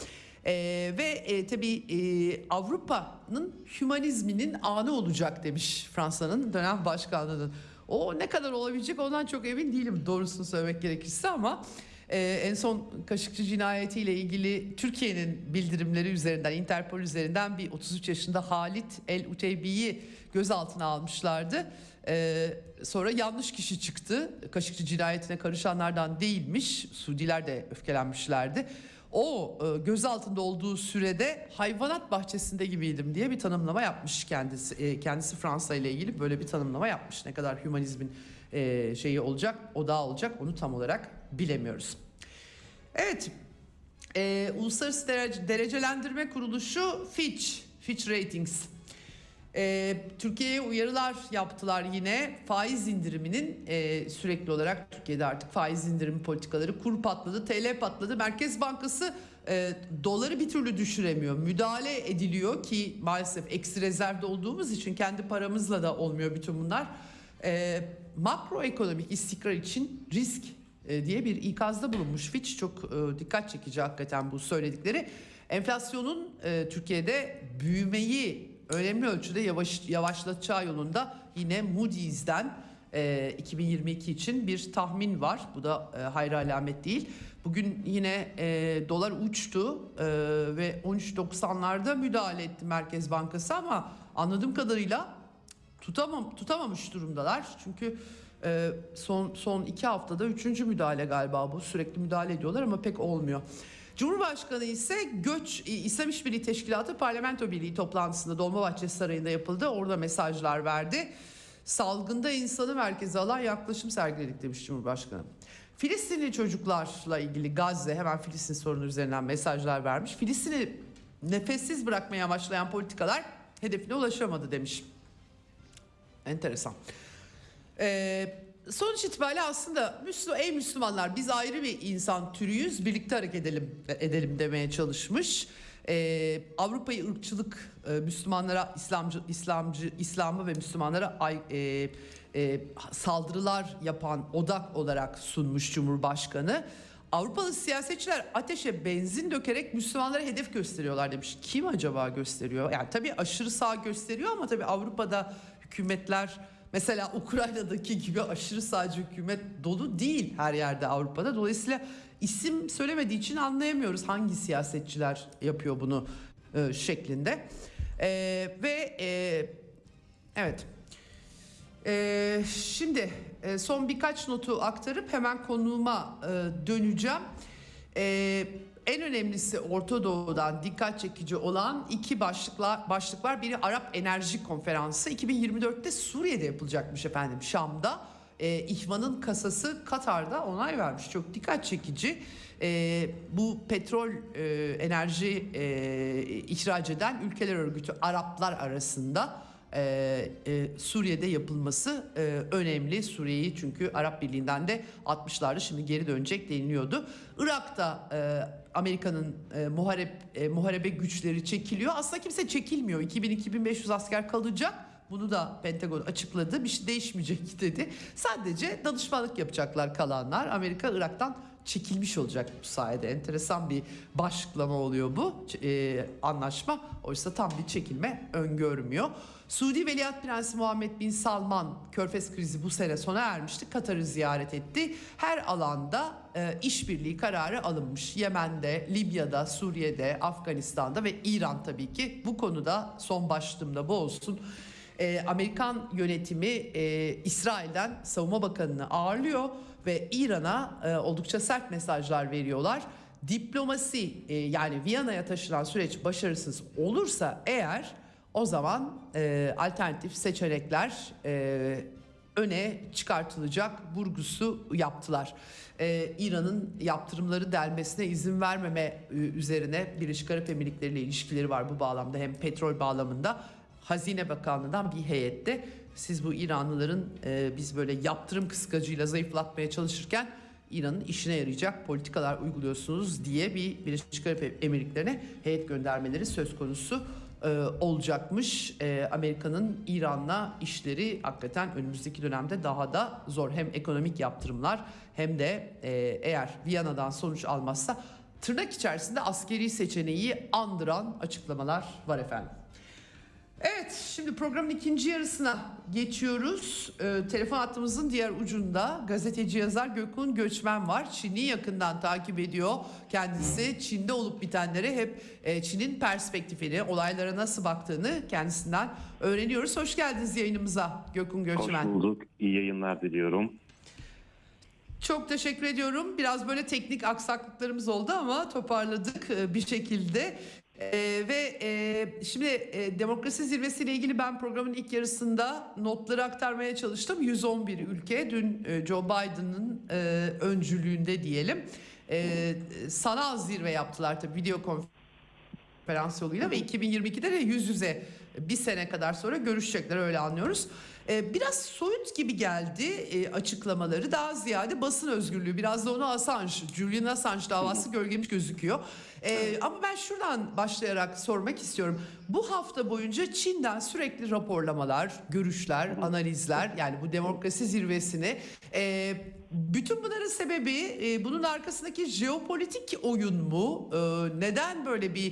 Tabii Avrupa'nın hümanizminin anı olacak demiş Fransa'nın dönem başkanlığının. O ne kadar olabilecek ondan çok emin değilim doğrusunu söylemek gerekirse, ama en son Kaşıkçı cinayetiyle ilgili Türkiye'nin bildirimleri üzerinden, Interpol üzerinden bir 33 yaşında Halit El Uteybi'yi gözaltına almışlardı. Sonra yanlış kişi çıktı. Kaşıkçı cinayetine karışanlardan değilmiş. Suudiler de öfkelenmişlerdi. O gözaltında olduğu sürede hayvanat bahçesinde gibiydim diye bir tanımlama yapmış kendisi. Kendisi Fransa ile ilgili böyle bir tanımlama yapmış. Ne kadar hümanizmin şeyi olacak, odağı olacak, onu tam olarak bilemiyoruz. Evet, Uluslararası Derecelendirme Kuruluşu Fitch Ratings Türkiye'ye uyarılar yaptılar yine. Faiz indiriminin sürekli olarak Türkiye'de artık faiz indirimi politikaları, kur patladı, TL patladı. Merkez Bankası doları bir türlü düşüremiyor. Müdahale ediliyor ki maalesef eksi rezervde olduğumuz için kendi paramızla da olmuyor bütün bunlar. Makroekonomik istikrar için risk diye bir ikazda bulunmuş Fitch. Çok dikkat çekici hakikaten bu söyledikleri. Enflasyonun Türkiye'de büyümeyi önemli ölçüde yavaşlatacağı yolunda yine Moody's'den 2022 için bir tahmin var. Bu da hayra alamet değil. Bugün yine dolar uçtu ve 13.90'larda müdahale etti Merkez Bankası, ama anladığım kadarıyla tutamamış durumdalar. Çünkü son 2 haftada 3. müdahale galiba bu. Sürekli müdahale ediyorlar ama pek olmuyor. Cumhurbaşkanı ise İslam İşbirliği Teşkilatı Parlamento Birliği toplantısında Dolmabahçe Sarayı'nda yapıldı. Orada mesajlar verdi. Salgında insanı merkeze alan yaklaşım sergiledik demiş Cumhurbaşkanı. Filistinli çocuklarla ilgili Gazze, hemen Filistin sorunu üzerinden mesajlar vermiş. Filistin'i nefessiz bırakmaya amaçlayan politikalar hedefine ulaşamadı demiş. Enteresan. Sonuç itibariyle aslında ey Müslümanlar, biz ayrı bir insan türüyüz, birlikte hareket edelim demeye çalışmış. Avrupa'yı ırkçılık, Müslümanlara, İslam'ı ve Müslümanlara saldırılar yapan odak olarak sunmuş Cumhurbaşkanı. Avrupalı siyasetçiler ateşe benzin dökerek Müslümanlara hedef gösteriyorlar demiş. Kim acaba gösteriyor? Yani tabii aşırı sağ gösteriyor, ama tabii Avrupa'da hükümetler, mesela Ukrayna'daki gibi aşırı sağcı hükümet dolu değil her yerde Avrupa'da. Dolayısıyla isim söylemediği için anlayamıyoruz hangi siyasetçiler yapıyor bunu şeklinde. Evet. Şimdi son birkaç notu aktarıp hemen konuğuma döneceğim. En önemlisi Orta Doğu'dan dikkat çekici olan iki başlık var. Biri Arap Enerji Konferansı. 2024'te Suriye'de yapılacakmış efendim, Şam'da. İhvan'ın kasası Katar'da onay vermiş. Çok dikkat çekici. Bu petrol enerji ihraç eden ülkeler örgütü Araplar arasında Suriye'de yapılması önemli. Suriye'yi çünkü Arap Birliği'nden de 60'larda şimdi geri dönecek deniliyordu. Irak'ta Amerika'nın muharebe güçleri çekiliyor. Aslında kimse çekilmiyor. 2000-2500 asker kalacak. Bunu da Pentagon açıkladı. Bir şey değişmeyecek dedi. Sadece danışmanlık yapacaklar kalanlar. Amerika Irak'tan çekilmiş olacak bu sayede. Enteresan bir başlıklama oluyor bu anlaşma. Oysa tam bir çekilme öngörmüyor. Suudi Veliaht Prensi Muhammed Bin Salman, Körfez krizi bu sene sona ermişti. Katar'ı ziyaret etti. Her alanda işbirliği kararı alınmış. Yemen'de, Libya'da, Suriye'de, Afganistan'da ve İran tabii ki. Bu konuda son başlığımda bu olsun. Amerikan yönetimi İsrail'den Savunma Bakanı'nı ağırlıyor ve İran'a oldukça sert mesajlar veriyorlar. Diplomasi, yani Viyana'ya taşınan süreç başarısız olursa eğer, o zaman alternatif seçenekler öne çıkartılacak vurgusu yaptılar. İran'ın yaptırımları delmesine izin vermeme üzerine Birleşik Arap Emirlikleri ile ilişkileri var bu bağlamda, hem petrol bağlamında. Hazine Bakanlığı'ndan bir heyette siz bu İranlıların biz böyle yaptırım kıskacıyla zayıflatmaya çalışırken İran'ın işine yarayacak politikalar uyguluyorsunuz diye bir Birleşik Arap Emirlikleri'ne heyet göndermeleri söz konusu olacakmış. Amerika'nın İran'la işleri hakikaten önümüzdeki dönemde daha da zor. Hem ekonomik yaptırımlar hem de eğer Viyana'dan sonuç almazsa tırnak içerisinde askeri seçeneği andıran açıklamalar var efendim. Evet, şimdi programın ikinci yarısına geçiyoruz. Telefon hattımızın diğer ucunda gazeteci yazar Gökhan Göçmen var. Çin'i yakından takip ediyor. Kendisi Çin'de olup bitenleri hep Çin'in perspektifini, olaylara nasıl baktığını kendisinden öğreniyoruz. Hoş geldiniz yayınımıza Gökhan Göçmen. Hoş bulduk. İyi yayınlar diliyorum. Çok teşekkür ediyorum. Biraz böyle teknik aksaklıklarımız oldu ama toparladık bir şekilde. Şimdi demokrasi zirvesiyle ilgili ben programın ilk yarısında notları aktarmaya çalıştım. 111 ülke dün Joe Biden'ın öncülüğünde diyelim sanal zirve yaptılar tabii video konferans yoluyla ve 2022'de de yüz yüze bir sene kadar sonra görüşecekler, öyle anlıyoruz. Biraz soyut gibi geldi açıklamaları, daha ziyade basın özgürlüğü, biraz da onu Julian Assange davası gölgemiş gözüküyor. Ama ben şuradan başlayarak sormak istiyorum. Bu hafta boyunca Çin'den sürekli raporlamalar, görüşler, analizler, yani bu demokrasi zirvesini bütün bunların sebebi bunun arkasındaki jeopolitik oyun mu? Neden böyle bir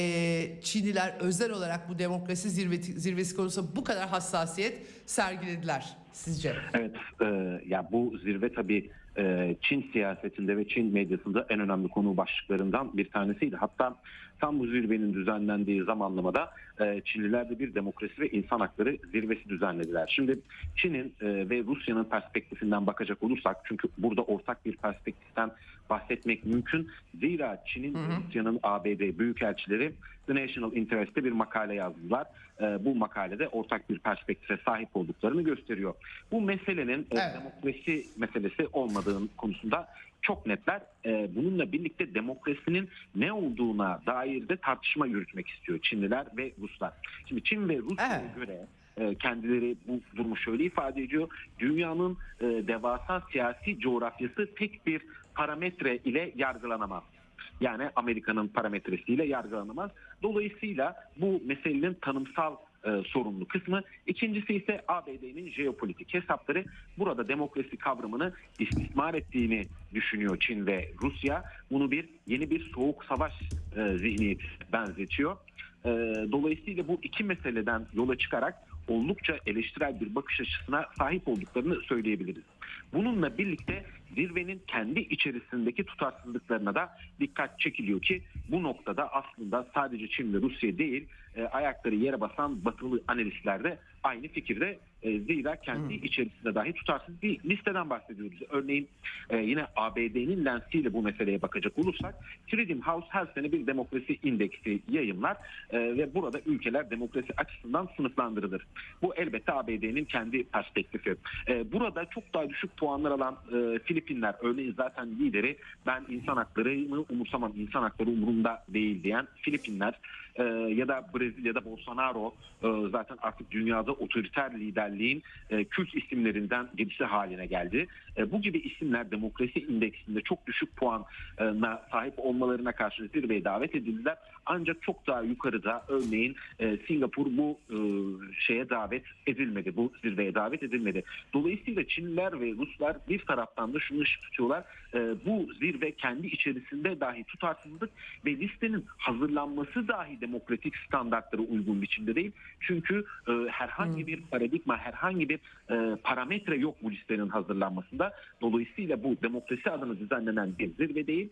Çinliler özel olarak bu demokrasi zirvesi konusunda bu kadar hassasiyet sergilediler sizce? Evet, ya bu zirve tabii Çin siyasetinde ve Çin medyasında en önemli konu başlıklarından bir tanesiydi. Hatta tam bu zirvenin düzenlendiği zamanlamada Çinliler de bir demokrasi ve insan hakları zirvesi düzenlediler. Şimdi Çin'in ve Rusya'nın perspektifinden bakacak olursak, çünkü burada ortak bir perspektiften bahsetmek mümkün. Zira Çin'in ve Rusya'nın ABD büyükelçileri The National Interest'te bir makale yazdılar. Bu makalede ortak bir perspektife sahip olduklarını gösteriyor. Bu meselenin demokrasi meselesi olmadığının konusunda çok netler. Bununla birlikte demokrasinin ne olduğuna dair de tartışma yürütmek istiyor Çinliler ve Ruslar. Şimdi Çin ve Rusya'ya göre kendileri bu durumu şöyle ifade ediyor. Dünyanın devasa siyasi coğrafyası tek bir parametre ile yargılanamaz. Yani Amerika'nın parametresiyle yargılanamaz. Dolayısıyla bu meselenin tanımsal sorumlu kısmı. İkincisi ise ABD'nin jeopolitik hesapları. Burada demokrasi kavramını istismar ettiğini düşünüyor Çin ve Rusya. Bunu yeni bir soğuk savaş zihniyeti benzetiyor. Dolayısıyla bu iki meseleden yola çıkarak oldukça eleştirel bir bakış açısına sahip olduklarını söyleyebiliriz. Bununla birlikte zirvenin kendi içerisindeki tutarsızlıklarına da dikkat çekiliyor ki bu noktada aslında sadece Çin ve Rusya değil, ayakları yere basan batılı analistler de aynı fikirde. Zira kendi içerisinde dahi tutarsız bir listeden bahsediyoruz. Örneğin yine ABD'nin lensiyle bu meseleye bakacak olursak Freedom House her sene bir demokrasi indeksi yayımlar ve burada ülkeler demokrasi açısından sınıflandırılır. Bu elbette ABD'nin kendi perspektifi. Burada çok daha düşük puanlar alan Filipinler, örneğin zaten lideri ben insan haklarını umursamam, insan hakları umurumda değil diyen Filipinler ya da Brezilya'da Bolsonaro zaten artık dünyada otoriter liderliğin kült isimlerinden birisi haline geldi. Bu gibi isimler demokrasi indeksinde çok düşük puana sahip olmalarına karşı zirveye davet edildiler. Ancak çok daha yukarıda örneğin Singapur bu şeye davet edilmedi. Bu zirveye davet edilmedi. Dolayısıyla Çinliler ve Ruslar bir taraftan da şunu ışık tutuyorlar. Bu zirve kendi içerisinde dahi tutarsızlık ve listenin hazırlanması dahi demokratik standartlara uygun biçimde değil. Çünkü herhangi bir paradigma, herhangi bir parametre yok bu listenin hazırlanmasında. Dolayısıyla bu demokrasi adına düzenlenen bir zirve değil.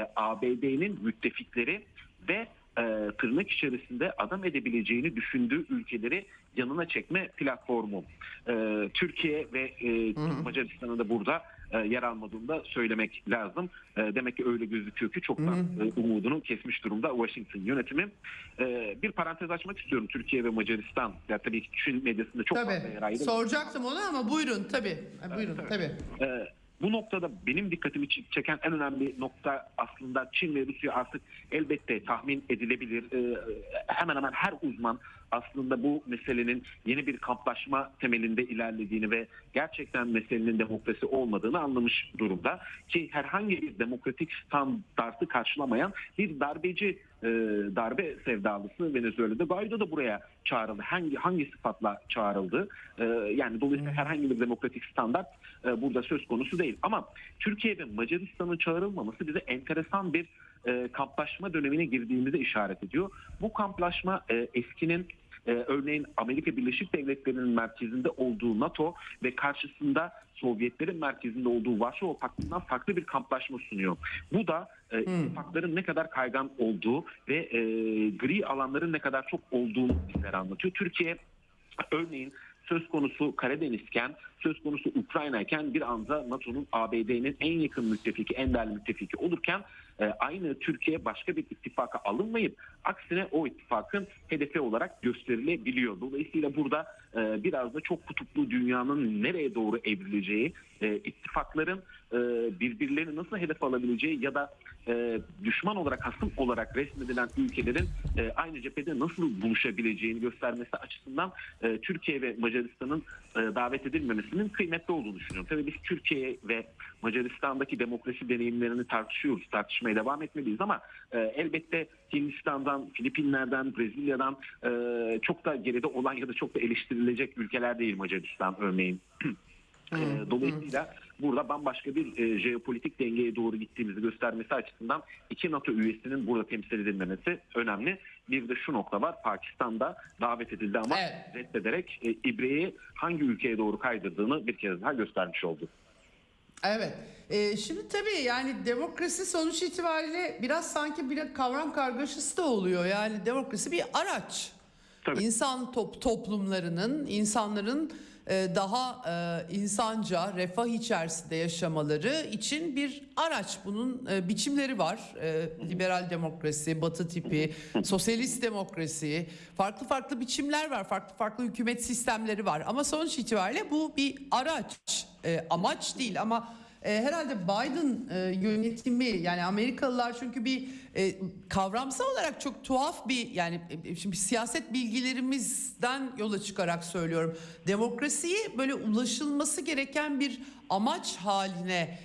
ABD'nin müttefikleri ve tırnak içerisinde adam edebileceğini düşündüğü ülkeleri yanına çekme platformu. Türkiye ve Macaristan'ın da burada yer almadığını da söylemek lazım. Demek ki öyle gözüküyor ki çoktan umudunu kesmiş durumda Washington yönetimi. Bir parantez açmak istiyorum Türkiye ve Macaristan. Ya tabii ki Çin medyasında çok fazla yer ayrıldı. Soracaktım onu ama buyurun tabii. Buyurun tabii. bu noktada benim dikkatimi çeken en önemli nokta aslında Çin ve Rusya artık elbette tahmin edilebilir. Hemen hemen her uzman aslında bu meselenin yeni bir kamplaşma temelinde ilerlediğini ve gerçekten meselenin demokrasi olmadığını anlamış durumda. Ki herhangi bir demokratik standartı karşılamayan bir darbe sevdalısı Venezuela'da Guaido da buraya çağrıldı. Hangi sıfatla çağrıldı? Yani dolayısıyla herhangi bir demokratik standart burada söz konusu değil. Ama Türkiye ve Macaristan'ın çağrılmaması bize enteresan bir kamplaşma dönemine girdiğimize işaret ediyor. Bu kamplaşma eskinin örneğin Amerika Birleşik Devletleri'nin merkezinde olduğu NATO ve karşısında Sovyetlerin merkezinde olduğu Varşova Paktı'ndan farklı bir kamplaşma sunuyor. Bu da ittifakların ne kadar kaygan olduğu ve gri alanların ne kadar çok olduğunu bizlere anlatıyor. Türkiye örneğin söz konusu Karadenizken, söz konusu Ukrayna'yken bir anda NATO'nun, ABD'nin en yakın müttefiki, en değerli müttefiki olurken aynı Türkiye başka bir ittifaka alınmayıp aksine o ittifakın hedefi olarak gösterilebiliyor. Dolayısıyla burada biraz da çok kutuplu dünyanın nereye doğru evrileceği, ittifakların birbirlerini nasıl hedef alabileceği ya da düşman olarak, hasım olarak resmedilen ülkelerin aynı cephede nasıl buluşabileceğini göstermesi açısından Türkiye ve Macaristan'ın davet edilmemesinin kıymetli olduğunu düşünüyorum. Tabii biz Türkiye ve Macaristan'daki demokrasi deneyimlerini tartışıyoruz, tartışmaya devam etmeliyiz ama elbette Hindistan'dan, Filipinler'den, Brezilya'dan çok da geride olan ya da çok da eleştirilecek ülkeler değil Macaristan örneğin. Dolayısıyla burada bambaşka bir jeopolitik dengeye doğru gittiğimizi göstermesi açısından iki NATO üyesinin burada temsil edilmemesi önemli. Bir de şu nokta var, Pakistan'da davet edildi ama reddederek ibreyi hangi ülkeye doğru kaydırdığını bir kez daha göstermiş oldu. Evet. Şimdi tabii yani demokrasi sonuç itibariyle biraz sanki bir kavram kargaşası da oluyor. Yani demokrasi bir araç. Tabii. İnsan toplumlarının, insanların daha insanca, refah içerisinde yaşamaları için bir araç. Bunun biçimleri var. Liberal demokrasi, batı tipi, sosyalist demokrasi, farklı biçimler var. Farklı hükümet sistemleri var. Ama sonuç itibariyle bu bir araç. Amaç değil ama herhalde Biden yönetimi, yani Amerikalılar çünkü bir kavramsal olarak çok tuhaf bir, yani şimdi siyaset bilgilerimizden yola çıkarak söylüyorum. Demokrasiyi böyle ulaşılması gereken bir amaç haline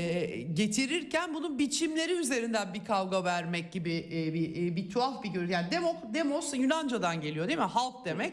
getirirken bunun biçimleri üzerinden bir kavga vermek gibi bir tuhaf bir görüntü. Yani demos Yunanca'dan geliyor değil mi? Halk demek.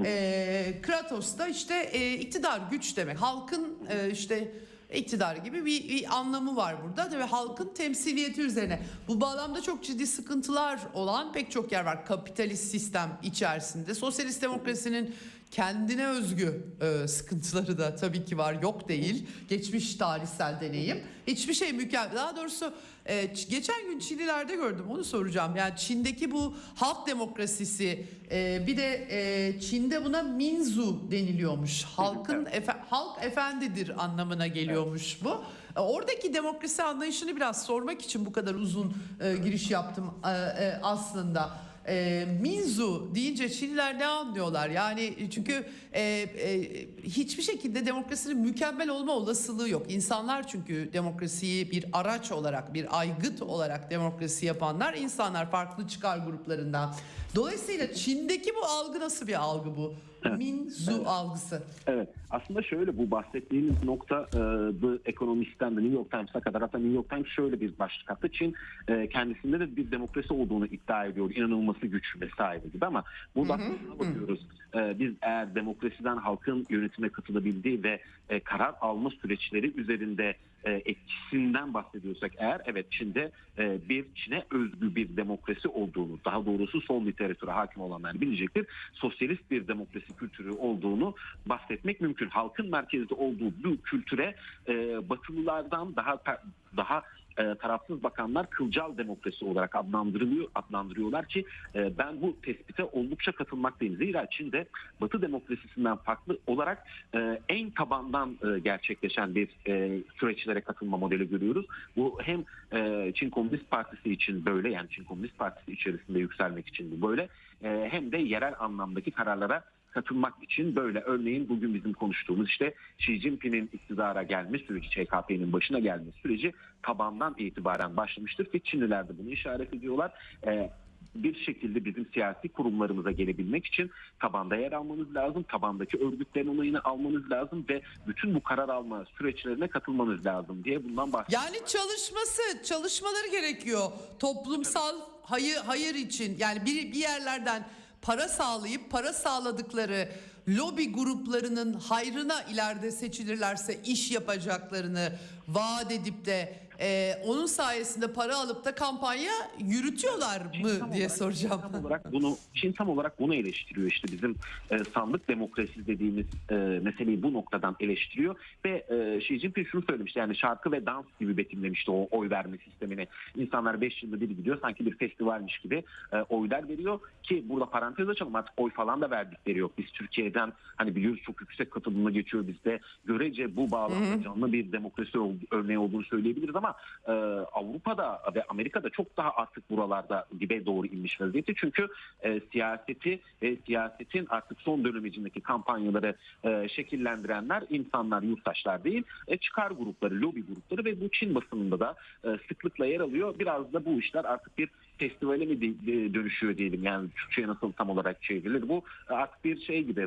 Kratos da işte iktidar, güç demek. Halkın işte iktidar gibi bir anlamı var burada ve halkın temsiliyeti üzerine. Bu bağlamda çok ciddi sıkıntılar olan pek çok yer var kapitalist sistem içerisinde. Sosyalist demokrasinin kendine özgü sıkıntıları da tabii ki var, yok değil. Geçmiş tarihsel deneyim. Hiçbir şey mükemmel. Daha doğrusu geçen gün Çinlilerde gördüm, onu soracağım. Yani Çin'deki bu halk demokrasisi, bir de Çin'de buna minzu deniliyormuş. Halk efendidir anlamına geliyormuş bu. Oradaki demokrasi anlayışını biraz sormak için bu kadar uzun giriş yaptım aslında. Minzu deyince Çinliler ne anlıyorlar? Yani çünkü hiçbir şekilde demokrasinin mükemmel olma olasılığı yok. İnsanlar çünkü demokrasiyi bir araç olarak, bir aygıt olarak demokrasi yapanlar insanlar, farklı çıkar gruplarından. Dolayısıyla Çin'deki bu algı nasıl bir algı bu? Minzu algısı. Evet. Aslında şöyle, bu bahsettiğimiz nokta The Economist'ten de New York Times'a kadar, hatta New York Times şöyle bir başlık attı. Çin kendisinde de bir demokrasi olduğunu iddia ediyor. İnanılması güç vesaire gibi ama burada bakıyoruz. Biz eğer demokrasiden halkın yönetime katılabildiği ve karar alma süreçleri üzerinde etkisinden bahsediyorsak eğer, evet Çin'de Çin'e özgü bir demokrasi olduğunu, daha doğrusu sol literatüre hakim olanlar bilecektir. Sosyalist bir demokrasi kültürü olduğunu bahsetmek mümkün. Halkın merkezde olduğu bu kültüre Batılılardan daha tarafsız bakanlar kılcal demokrasi olarak adlandırıyorlar ki ben bu tespite oldukça katılmaktayım. Zira Çin'de Batı demokrasisinden farklı olarak en tabandan gerçekleşen bir süreçlere katılma modeli görüyoruz. Bu hem Çin Komünist Partisi için böyle, yani Çin Komünist Partisi içerisinde yükselmek için bu böyle, hem de yerel anlamdaki kararlara katılmak için böyle örneğin bugün bizim konuştuğumuz işte Xi Jinping'in iktidara gelme süreci, CKP'nin başına gelme süreci tabandan itibaren başlamıştır ki Çinliler de bunu işaret ediyorlar. Bir şekilde bizim siyasi kurumlarımıza gelebilmek için tabanda yer almanız lazım. Tabandaki örgütlerin onayını almanız lazım ve bütün bu karar alma süreçlerine katılmanız lazım diye bundan bahsediyor. Yani çalışmaları gerekiyor. Toplumsal hayır için, yani bir yerlerden para sağlayıp para sağladıkları lobi gruplarının hayrına ileride seçilirlerse iş yapacaklarını vaat edip de onun sayesinde para alıp da kampanya yürütüyorlar mı diye soracağım. Çin tam olarak bunu eleştiriyor, işte bizim sandık demokrasisi dediğimiz meseleyi bu noktadan eleştiriyor ve Xi Jinping şunu söylemişti, yani şarkı ve dans gibi betimlemişti o oy verme sistemini. İnsanlar 5 yılda bir gidiyor, sanki bir festivalmiş gibi oylar veriyor ki burada parantez açalım, artık oy falan da verdikleri yok. Biz Türkiye'den hani biliyoruz çok yüksek katılımla geçiyor, bizde görece bu bağlamda canlı bir demokrasi örneği olduğunu söyleyebiliriz ama Avrupa'da ve Amerika'da çok daha artık buralarda dibe doğru inmiş vaziyette. Çünkü siyasetin artık son dönemecindeki kampanyaları şekillendirenler insanlar, yurttaşlar değil, çıkar grupları, lobi grupları ve bu Çin basınında da sıklıkla yer alıyor. Biraz da bu işler artık bir festivale mi dönüşüyor diyelim, yani Türkçe'ye nasıl tam olarak çevrilir bu, artık bir şey gibi,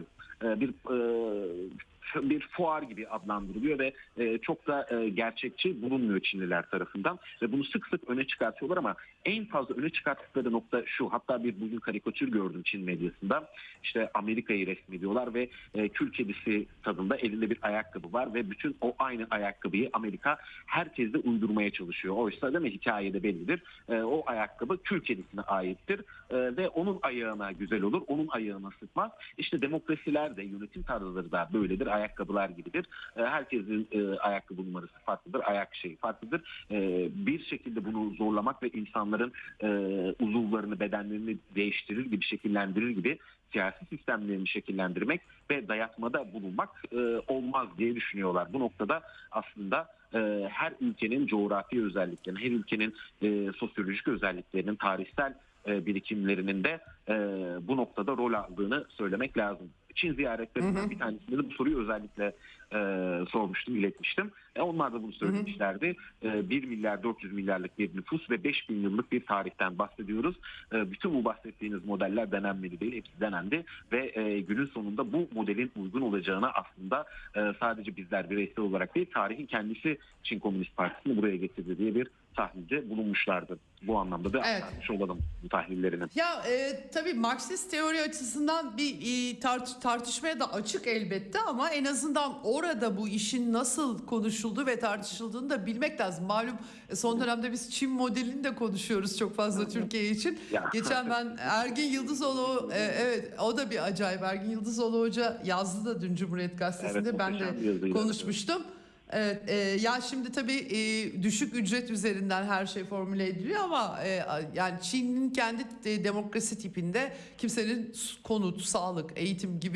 bir fuar gibi adlandırılıyor ve çok da gerçekçi bulunmuyor Çinliler tarafından ve bunu sık sık öne çıkartıyorlar ama en fazla öne çıkarttıkları nokta şu, hatta bir bugün karikatür gördüm Çin medyasında, işte Amerika'yı resmediyorlar ve kül kedisi tadında elinde bir ayakkabı var ve bütün o aynı ayakkabıyı Amerika herkeste uydurmaya çalışıyor. Oysa değil mi, hikayede bellidir, o ayakkabı kül kedisine aittir ve onun ayağına güzel olur, onun ayağına sıkmaz. İşte demokrasiler de, yönetim tarzları da böyledir, ayakkabılar gibidir. Herkesin ayakkabı numarası farklıdır, ayak şeyi farklıdır. Bir şekilde bunu zorlamak ve insanların uzuvlarını, bedenlerini değiştirir gibi, şekillendirir gibi siyasi sistemlerini şekillendirmek ve dayatmada bulunmak olmaz diye düşünüyorlar. Bu noktada aslında her ülkenin coğrafi özelliklerinin, her ülkenin sosyolojik özelliklerinin, tarihsel birikimlerinin de bu noktada rol aldığını söylemek lazım. Çin ziyaretlerinden bir tanesinde de bu soruyu özellikle sormuştum, iletmiştim. Onlar da bunu söylemişlerdi. 1 milyar 400 milyarlık bir nüfus ve 5000 yıllık bir tarihten bahsediyoruz. Bütün bu bahsettiğiniz modeller denenmedi değil, hepsi denendi ve günün sonunda bu modelin uygun olacağına aslında sadece bizler bireysel olarak değil, tarihin kendisi Çin Komünist Partisi'ni buraya getirdi diye bir tahlilde bulunmuşlardı. Bu anlamda da aktarmış olalım bu tahlillerini. Ya tabii Marksist teori açısından bir tartışmaya da açık elbette ama en azından orada bu işin nasıl konuşulduğu ve tartışıldığını da bilmek lazım. Malum son dönemde biz Çin modelini de konuşuyoruz çok fazla Türkiye için. Geçen ben Ergin Yıldızoğlu, evet o da bir acayip. Ergin Yıldızoğlu Hoca yazdı da dün Cumhuriyet Gazetesi'nde, evet, ben de konuşmuştum. Evet, ya şimdi tabii düşük ücret üzerinden her şey formüle ediliyor ama yani Çin'in kendi demokrasi tipinde kimsenin konut, sağlık, eğitim gibi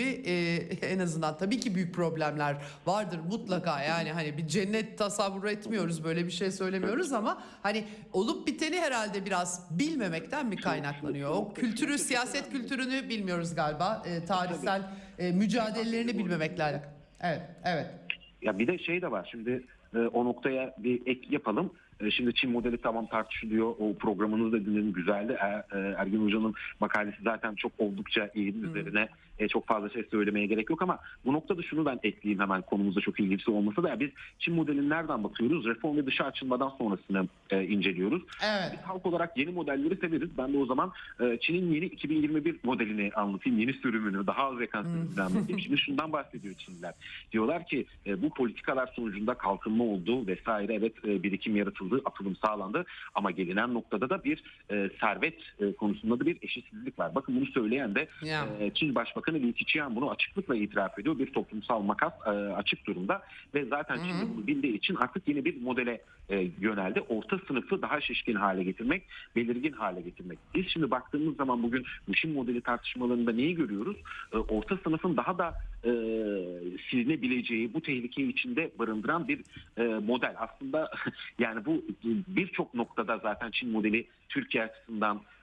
en azından tabii ki büyük problemler vardır mutlaka, yani hani bir cennet tasavvur etmiyoruz, böyle bir şey söylemiyoruz ama hani olup biteni herhalde biraz bilmemekten mi kaynaklanıyor? O kültürü, siyaset kültürünü bilmiyoruz galiba, tarihsel mücadelelerini bilmemekle. Evet. Ya bir de şey de var, şimdi o noktaya bir ek yapalım. Şimdi Çin modeli tamam tartışılıyor. O programınız da dinledim, güzeldi. Ergin Hoca'nın makalesi zaten çok oldukça iyiydi. Üzerine çok fazla şey söylemeye gerek yok ama bu noktada şunu ben ekleyeyim, hemen konumuzda çok ilgisi olmasa da, biz Çin modelini nereden bakıyoruz? Reform ve dışa açılmadan sonrasını inceliyoruz. Evet. Biz halk olarak yeni modelleri severiz. Ben de o zaman Çin'in yeni 2021 modelini anlatayım. Yeni sürümünü, daha az rekansiyonu anlatayım. Şimdi şundan bahsediyor Çinliler. Diyorlar ki bu politikalar sonucunda kalkınma oldu vesaire. Evet, birikim yaratıldı, atılım sağlandı ama gelinen noktada da bir servet konusunda da bir eşitsizlik var. Bakın bunu söyleyen de Çin Başbakanı Li Keqiang bunu açıklıkla itiraf ediyor. Bir toplumsal makas açık durumda ve zaten Çin bunu bildiği için artık yeni bir modele yöneldi. Orta sınıfı daha şişkin hale getirmek, belirgin hale getirmek. Biz şimdi baktığımız zaman bugün bu Çin modeli tartışmalarında neyi görüyoruz? Orta sınıfın daha da silinebileceği, bu tehlikeyi içinde barındıran bir model. Aslında yani bu birçok noktada zaten Çin modeli Türkiye açısından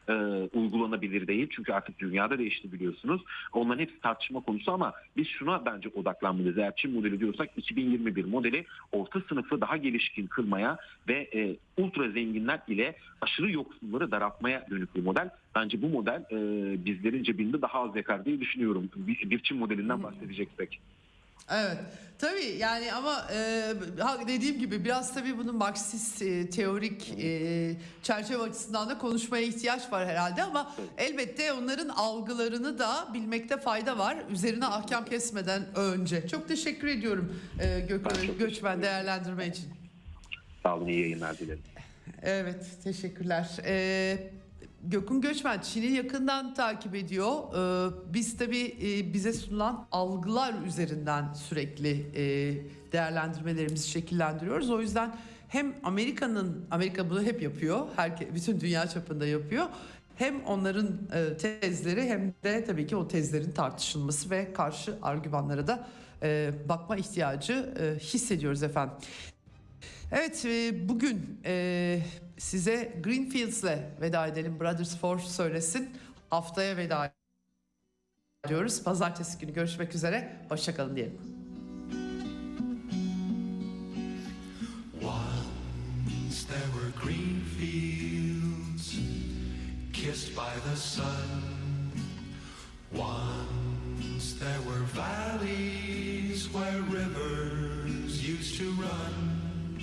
uygulanabilir değil. Çünkü artık dünyada değişti biliyorsunuz. Onların hepsi tartışma konusu ama biz şuna bence odaklanmalıyız. Eğer Çin modeli diyorsak 2021 modeli orta sınıfı daha gelişkin kılmaya ve ultra zenginler ile aşırı yoksulları daraltmaya dönük bir model. Bence bu model bizlerin cebinde daha az yakar diye düşünüyorum. Bir Çin modelinden bahsedeceksek. Evet tabii yani ama dediğim gibi biraz tabii bunun Marksist teorik çerçeve açısından da konuşmaya ihtiyaç var herhalde ama elbette onların algılarını da bilmekte fayda var üzerine ahkam kesmeden önce. Çok teşekkür ediyorum Gökhan Göçmen değerlendirme için. Sağ olun, iyi yayınlar dilerim. Evet teşekkürler. Gökhan Göçmen Çin'i yakından takip ediyor. Biz tabii bize sunulan algılar üzerinden sürekli değerlendirmelerimizi şekillendiriyoruz. O yüzden hem Amerika bunu hep yapıyor. Bütün dünya çapında yapıyor. Hem onların tezleri hem de tabii ki o tezlerin tartışılması ve karşı argümanlara da bakma ihtiyacı hissediyoruz efendim. Evet bugün size Greenfields'le veda edelim. Brothers Four söylesin. Haftaya veda ediyoruz. Pazartesi günü görüşmek üzere. Hoşçakalın diyelim. Once there were green fields kissed by the sun. Once there were valleys where rivers used to run.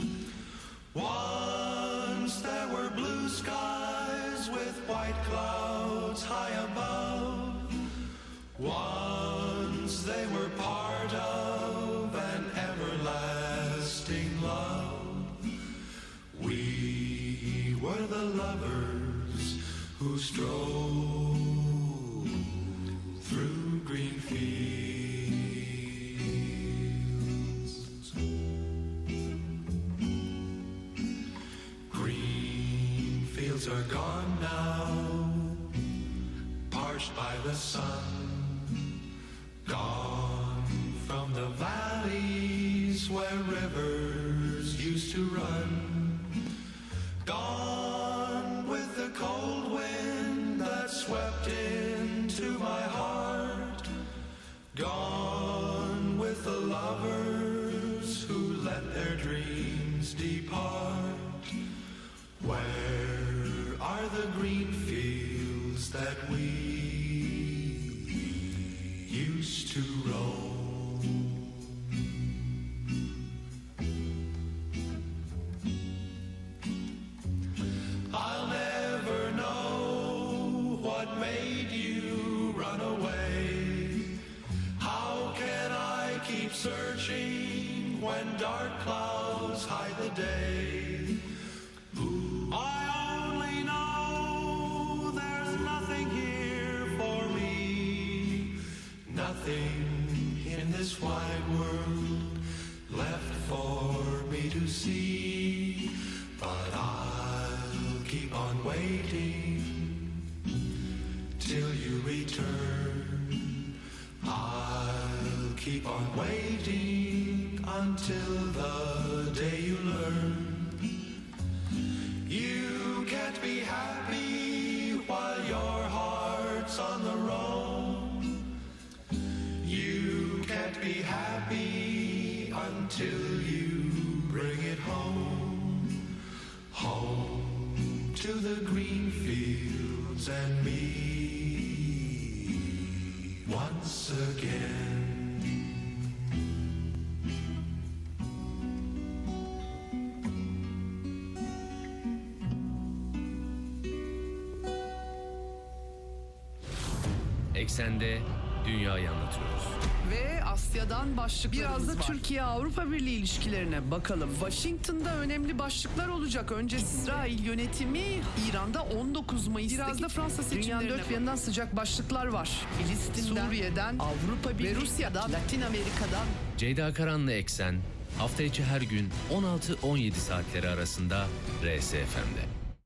Once there were blue skies with white clouds high above. Once they were part of an everlasting love. We were the lovers who strolled through green fields. Are gone now, parched by the sun, gone from the valleys where rivers used to run, gone with the cold wind that swept into my heart, gone with the lovers who let their dreams depart. Where are the green fields that we used to roam? I'll never know what made you run away. How can I keep searching when dark clouds hide the day? Nothing in this wide world left for me to see, but I'll keep on waiting till you return. I'll keep on waiting until the day you learn. You can't be happy while your heart's on the road. You can't be happy until you bring it home. Home to the green fields and me once again. Eksende dünyayı anlatıyoruz. Ve Asya'dan başlıklarımız Biraz da var. Türkiye-Avrupa Birliği ilişkilerine bakalım. Washington'da önemli başlıklar olacak. Önce İsrail yönetimi, İran'da 19 Mayıs'taki biraz da Fransa seçimlerine. Dünyanın dört bir yanından sıcak başlıklar var. Filistin'den, Suriye'den, Avrupa Birliği ve Rusya'dan, Latin Amerika'dan. Ceyda Karan'la Eksen hafta içi her gün 16-17 saatleri arasında RSFM'de.